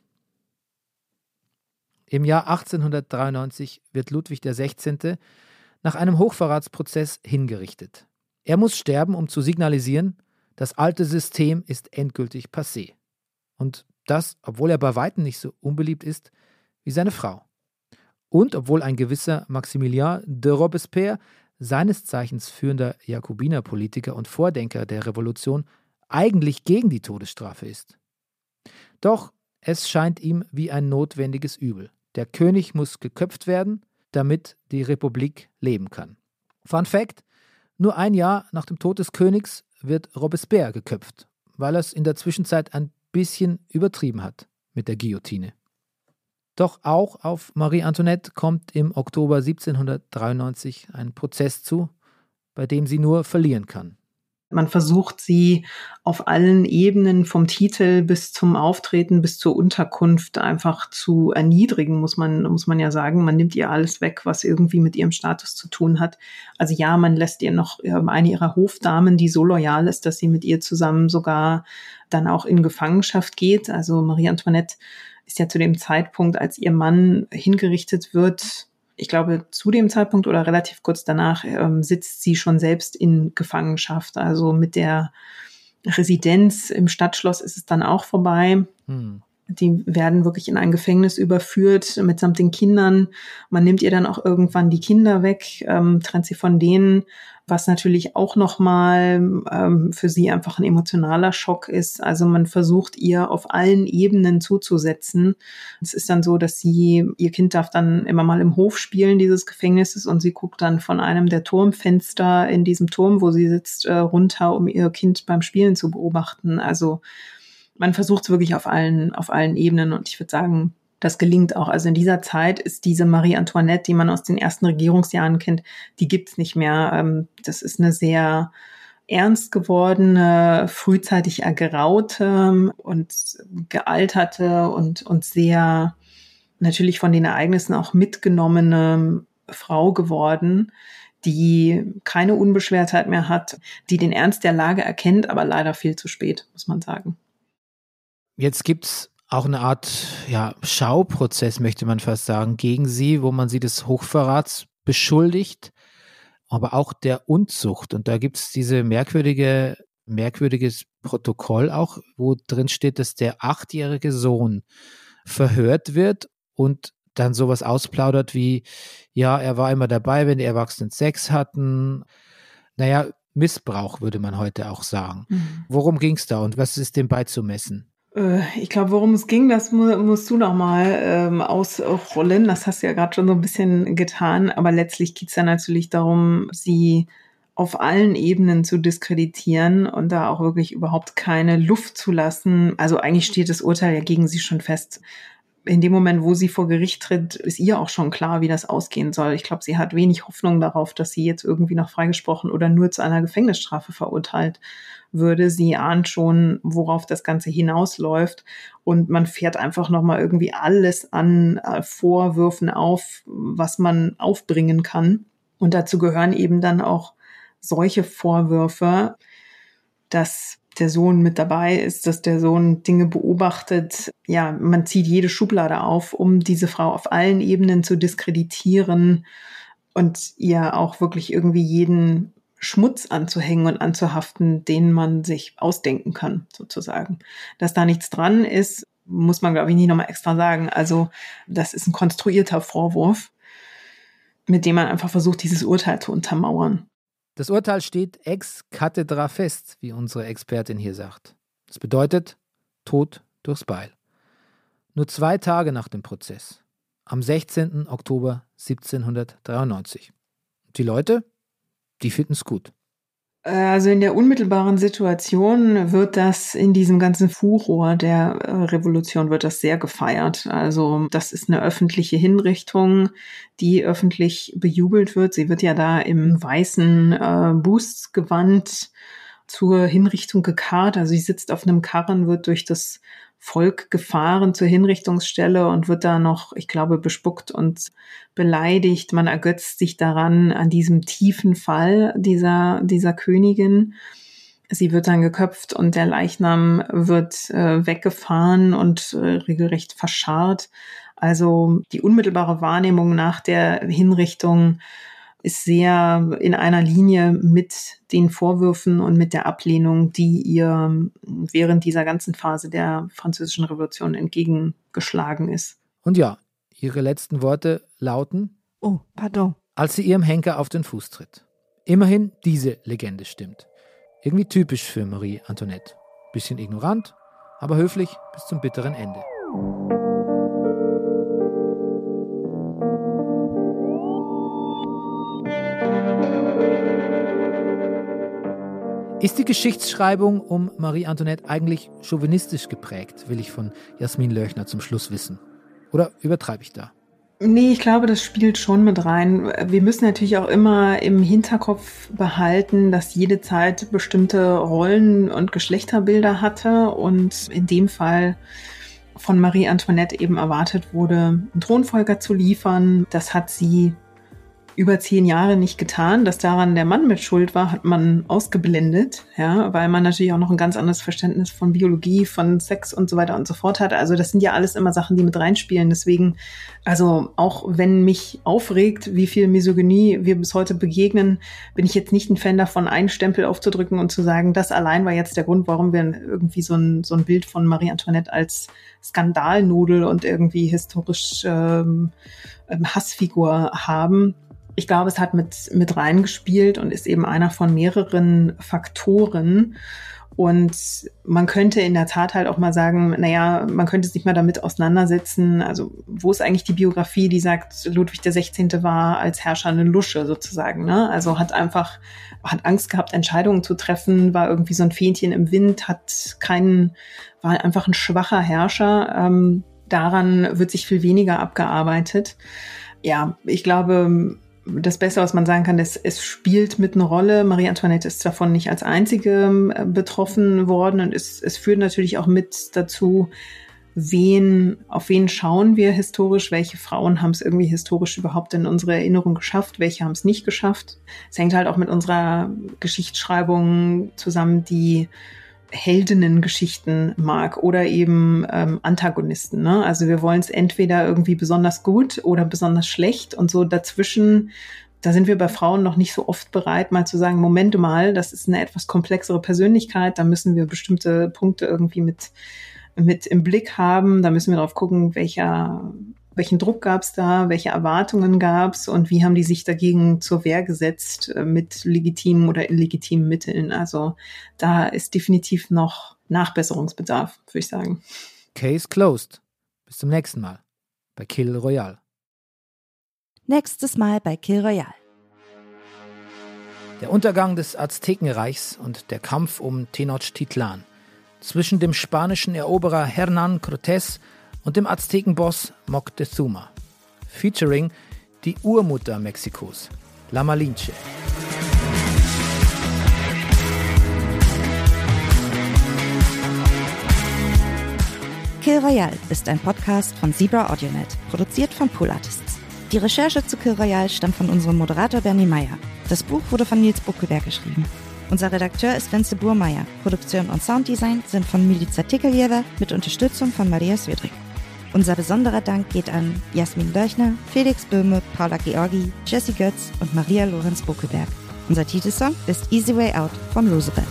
Im Jahr 1893 wird Ludwig XVI. Nach einem Hochverratsprozess hingerichtet. Er muss sterben, um zu signalisieren, das alte System ist endgültig passé. Und das, obwohl er bei weitem nicht so unbeliebt ist wie seine Frau. Und obwohl ein gewisser Maximilien de Robespierre, seines Zeichens führender Jakobinerpolitiker und Vordenker der Revolution, eigentlich gegen die Todesstrafe ist. Doch es scheint ihm wie ein notwendiges Übel. Der König muss geköpft werden, damit die Republik leben kann. Fun Fact: Nur ein Jahr nach dem Tod des Königs wird Robespierre geköpft, weil er es in der Zwischenzeit ein bisschen übertrieben hat mit der Guillotine. Doch auch auf Marie Antoinette kommt im Oktober 1793 ein Prozess zu, bei dem sie nur verlieren kann. Man versucht sie auf allen Ebenen vom Titel bis zum Auftreten, bis zur Unterkunft einfach zu erniedrigen, muss man ja sagen. Man nimmt ihr alles weg, was irgendwie mit ihrem Status zu tun hat. Also ja, man lässt ihr noch eine ihrer Hofdamen, die so loyal ist, dass sie mit ihr zusammen sogar dann auch in Gefangenschaft geht. Also Marie Antoinette ist ja zu dem Zeitpunkt, als ihr Mann hingerichtet wird, ich glaube, zu dem Zeitpunkt oder relativ kurz danach sitzt sie schon selbst in Gefangenschaft. Also mit der Residenz im Stadtschloss ist es dann auch vorbei. Die werden wirklich in ein Gefängnis überführt mitsamt den Kindern. Man nimmt ihr dann auch irgendwann die Kinder weg, trennt sie von denen, was natürlich auch nochmal für sie einfach ein emotionaler Schock ist. Also man versucht ihr auf allen Ebenen zuzusetzen. Es ist dann so, dass ihr Kind darf dann immer mal im Hof spielen dieses Gefängnisses und sie guckt dann von einem der Turmfenster in diesem Turm, wo sie sitzt, runter, um ihr Kind beim Spielen zu beobachten. Also man versucht es wirklich auf allen Ebenen und ich würde sagen, das gelingt auch. Also in dieser Zeit ist diese Marie Antoinette, die man aus den ersten Regierungsjahren kennt, die gibt's nicht mehr. Das ist eine sehr ernst gewordene, frühzeitig ergraute und gealterte und sehr natürlich von den Ereignissen auch mitgenommene Frau geworden, die keine Unbeschwertheit mehr hat, die den Ernst der Lage erkennt, aber leider viel zu spät, muss man sagen. Jetzt gibt's auch eine Art Schauprozess, möchte man fast sagen, gegen sie, wo man sie des Hochverrats beschuldigt, aber auch der Unzucht. Und da gibt es diese merkwürdiges Protokoll auch, wo drin steht, dass der 8-jährige Sohn verhört wird und dann sowas ausplaudert wie, ja, er war immer dabei, wenn die Erwachsenen Sex hatten. Naja, Missbrauch würde man heute auch sagen. Worum ging es da und was ist dem beizumessen? Ich glaube, worum es ging, das musst du noch mal ausrollen. Das hast du ja gerade schon so ein bisschen getan. Aber letztlich geht es ja natürlich darum, sie auf allen Ebenen zu diskreditieren und da auch wirklich überhaupt keine Luft zu lassen. Also eigentlich steht das Urteil ja gegen sie schon fest. In dem Moment, wo sie vor Gericht tritt, ist ihr auch schon klar, wie das ausgehen soll. Ich glaube, sie hat wenig Hoffnung darauf, dass sie jetzt irgendwie noch freigesprochen oder nur zu einer Gefängnisstrafe verurteilt würde. Sie ahnt schon, worauf das Ganze hinausläuft. Und man fährt einfach nochmal irgendwie alles an Vorwürfen auf, was man aufbringen kann. Und dazu gehören eben dann auch solche Vorwürfe, dass der Sohn mit dabei ist, dass der Sohn Dinge beobachtet. Ja, man zieht jede Schublade auf, um diese Frau auf allen Ebenen zu diskreditieren und ihr auch wirklich irgendwie jeden Schmutz anzuhängen und anzuhaften, den man sich ausdenken kann, sozusagen. Dass da nichts dran ist, muss man, glaube ich, nicht nochmal extra sagen. Also das ist ein konstruierter Vorwurf, mit dem man einfach versucht, dieses Urteil zu untermauern. Das Urteil steht ex cathedra fest, wie unsere Expertin hier sagt. Das bedeutet Tod durchs Beil. Nur 2 Tage nach dem Prozess, am 16. Oktober 1793. Die Leute, die finden es gut. Also in der unmittelbaren Situation wird das in diesem ganzen Furor der Revolution wird das sehr gefeiert. Also das ist eine öffentliche Hinrichtung, die öffentlich bejubelt wird. Sie wird ja da im weißen Bußgewand zur Hinrichtung gekarrt. Also sie sitzt auf einem Karren, wird durch das Volk gefahren zur Hinrichtungsstelle und wird da noch, ich glaube, bespuckt und beleidigt. Man ergötzt sich daran, an diesem tiefen Fall dieser Königin. Sie wird dann geköpft und der Leichnam wird weggefahren und regelrecht verscharrt. Also die unmittelbare Wahrnehmung nach der Hinrichtung ist sehr in einer Linie mit den Vorwürfen und mit der Ablehnung, die ihr während dieser ganzen Phase der Französischen Revolution entgegengeschlagen ist. Und ja, ihre letzten Worte lauten: Oh, pardon. Als sie ihrem Henker auf den Fuß tritt. Immerhin diese Legende stimmt. Irgendwie typisch für Marie Antoinette. Bisschen ignorant, aber höflich bis zum bitteren Ende. Ist die Geschichtsschreibung um Marie Antoinette eigentlich chauvinistisch geprägt, will ich von Jasmin Löchner zum Schluss wissen. Oder übertreibe ich da? Nee, ich glaube, das spielt schon mit rein. Wir müssen natürlich auch immer im Hinterkopf behalten, dass jede Zeit bestimmte Rollen- und Geschlechterbilder hatte und in dem Fall von Marie Antoinette eben erwartet wurde, einen Thronfolger zu liefern. Das hat sie über 10 Jahre nicht getan. Dass daran der Mann mit Schuld war, hat man ausgeblendet, ja, weil man natürlich auch noch ein ganz anderes Verständnis von Biologie, von Sex und so weiter und so fort hat. Also das sind ja alles immer Sachen, die mit reinspielen. Deswegen, also auch wenn mich aufregt, wie viel Misogynie wir bis heute begegnen, bin ich jetzt nicht ein Fan davon, einen Stempel aufzudrücken und zu sagen, das allein war jetzt der Grund, warum wir irgendwie so ein Bild von Marie Antoinette als Skandalnudel und irgendwie historisch Hassfigur haben. Ich glaube, es hat mit reingespielt und ist eben einer von mehreren Faktoren. Und man könnte in der Tat halt auch mal sagen, naja, man könnte sich mal damit auseinandersetzen. Also wo ist eigentlich die Biografie, die sagt, Ludwig XVI. War als Herrscher eine Lusche sozusagen, ne? Also hat Angst gehabt, Entscheidungen zu treffen, war irgendwie so ein Fähnchen im Wind, war einfach ein schwacher Herrscher. Daran wird sich viel weniger abgearbeitet. Ja, ich glaube, das Beste, was man sagen kann, ist, es spielt mit eine Rolle. Marie Antoinette ist davon nicht als einzige betroffen worden und es führt natürlich auch mit dazu, auf wen schauen wir historisch, welche Frauen haben es irgendwie historisch überhaupt in unsere Erinnerung geschafft, welche haben es nicht geschafft. Es hängt halt auch mit unserer Geschichtsschreibung zusammen, die Heldinnengeschichten mag oder eben Antagonisten, ne? Also wir wollen es entweder irgendwie besonders gut oder besonders schlecht und so dazwischen, da sind wir bei Frauen noch nicht so oft bereit, mal zu sagen, Moment mal, das ist eine etwas komplexere Persönlichkeit, da müssen wir bestimmte Punkte irgendwie mit im Blick haben, da müssen wir drauf gucken, welcher welchen Druck gab es da, welche Erwartungen gab es und wie haben die sich dagegen zur Wehr gesetzt mit legitimen oder illegitimen Mitteln. Also da ist definitiv noch Nachbesserungsbedarf, würde ich sagen. Case closed. Bis zum nächsten Mal bei Kill Royale. Nächstes Mal bei Kill Royale. Der Untergang des Aztekenreichs und der Kampf um Tenochtitlan. Zwischen dem spanischen Eroberer Hernán Cortés und dem Aztekenboss Moctezuma. Featuring die Urmutter Mexikos, La Malinche. Kill Royale ist ein Podcast von Zebra AudioNet, produziert von Pool Artists. Die Recherche zu Kill Royale stammt von unserem Moderator Bernie Meyer. Das Buch wurde von Nils Buckelberg geschrieben. Unser Redakteur ist Wenzel Burmeier. Produktion und Sounddesign sind von Milica Tekeljeva mit Unterstützung von Maria Swedrich. Unser besonderer Dank geht an Jasmin Leuchner, Felix Böhme, Paula Georgi, Jessie Götz und Maria Lorenz Buckelberg. Unser Titelsong ist Easy Way Out von Roosevelt.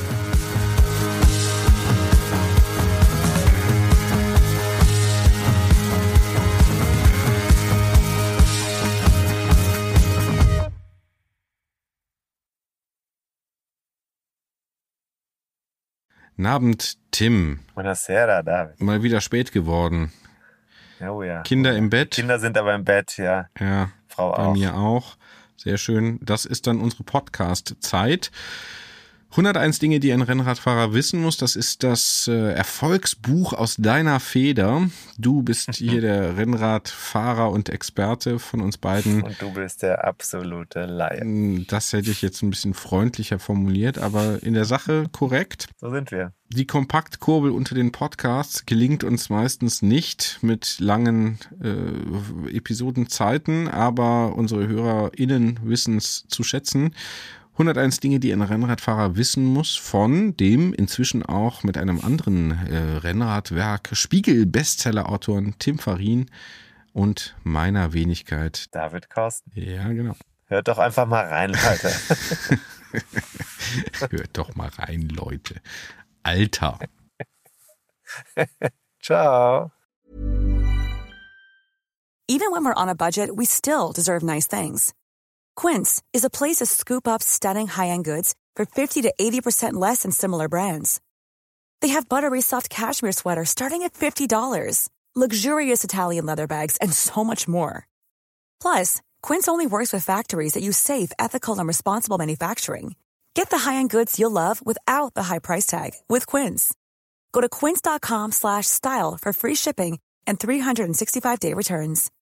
Guten Abend, Tim. Buonasera, David. Mal wieder spät geworden. Oh ja. Kinder im Bett. Kinder sind aber im Bett, ja. Ja, Frau bei auch. mir auch. Sehr schön. Das ist dann unsere Podcast-Zeit. 101 Dinge, die ein Rennradfahrer wissen muss. Das ist das Erfolgsbuch aus deiner Feder. Du bist hier der Rennradfahrer und Experte von uns beiden. Und du bist der absolute Laie. Das hätte ich jetzt ein bisschen freundlicher formuliert, aber in der Sache korrekt. So sind wir. Die Kompaktkurbel unter den Podcasts gelingt uns meistens nicht mit langen Episodenzeiten, aber unsere HörerInnen wissen es zu schätzen. 101 Dinge, die ein Rennradfahrer wissen muss, von dem inzwischen auch mit einem anderen Rennradwerk Spiegel-Bestseller-Autoren Tim Farin und meiner Wenigkeit David Korsten. Ja, genau. Hört doch einfach mal rein, Leute. Hört doch mal rein, Leute. Alter. Ciao. Even when we're on a budget, we still deserve nice things. Quince is a place to scoop up stunning high-end goods for 50 to 80% less than similar brands. They have buttery soft cashmere sweaters starting at $50, luxurious Italian leather bags, and so much more. Plus, Quince only works with factories that use safe, ethical, and responsible manufacturing. Get the high-end goods you'll love without the high price tag with Quince. Go to quince.com/style for free shipping and 365-day returns.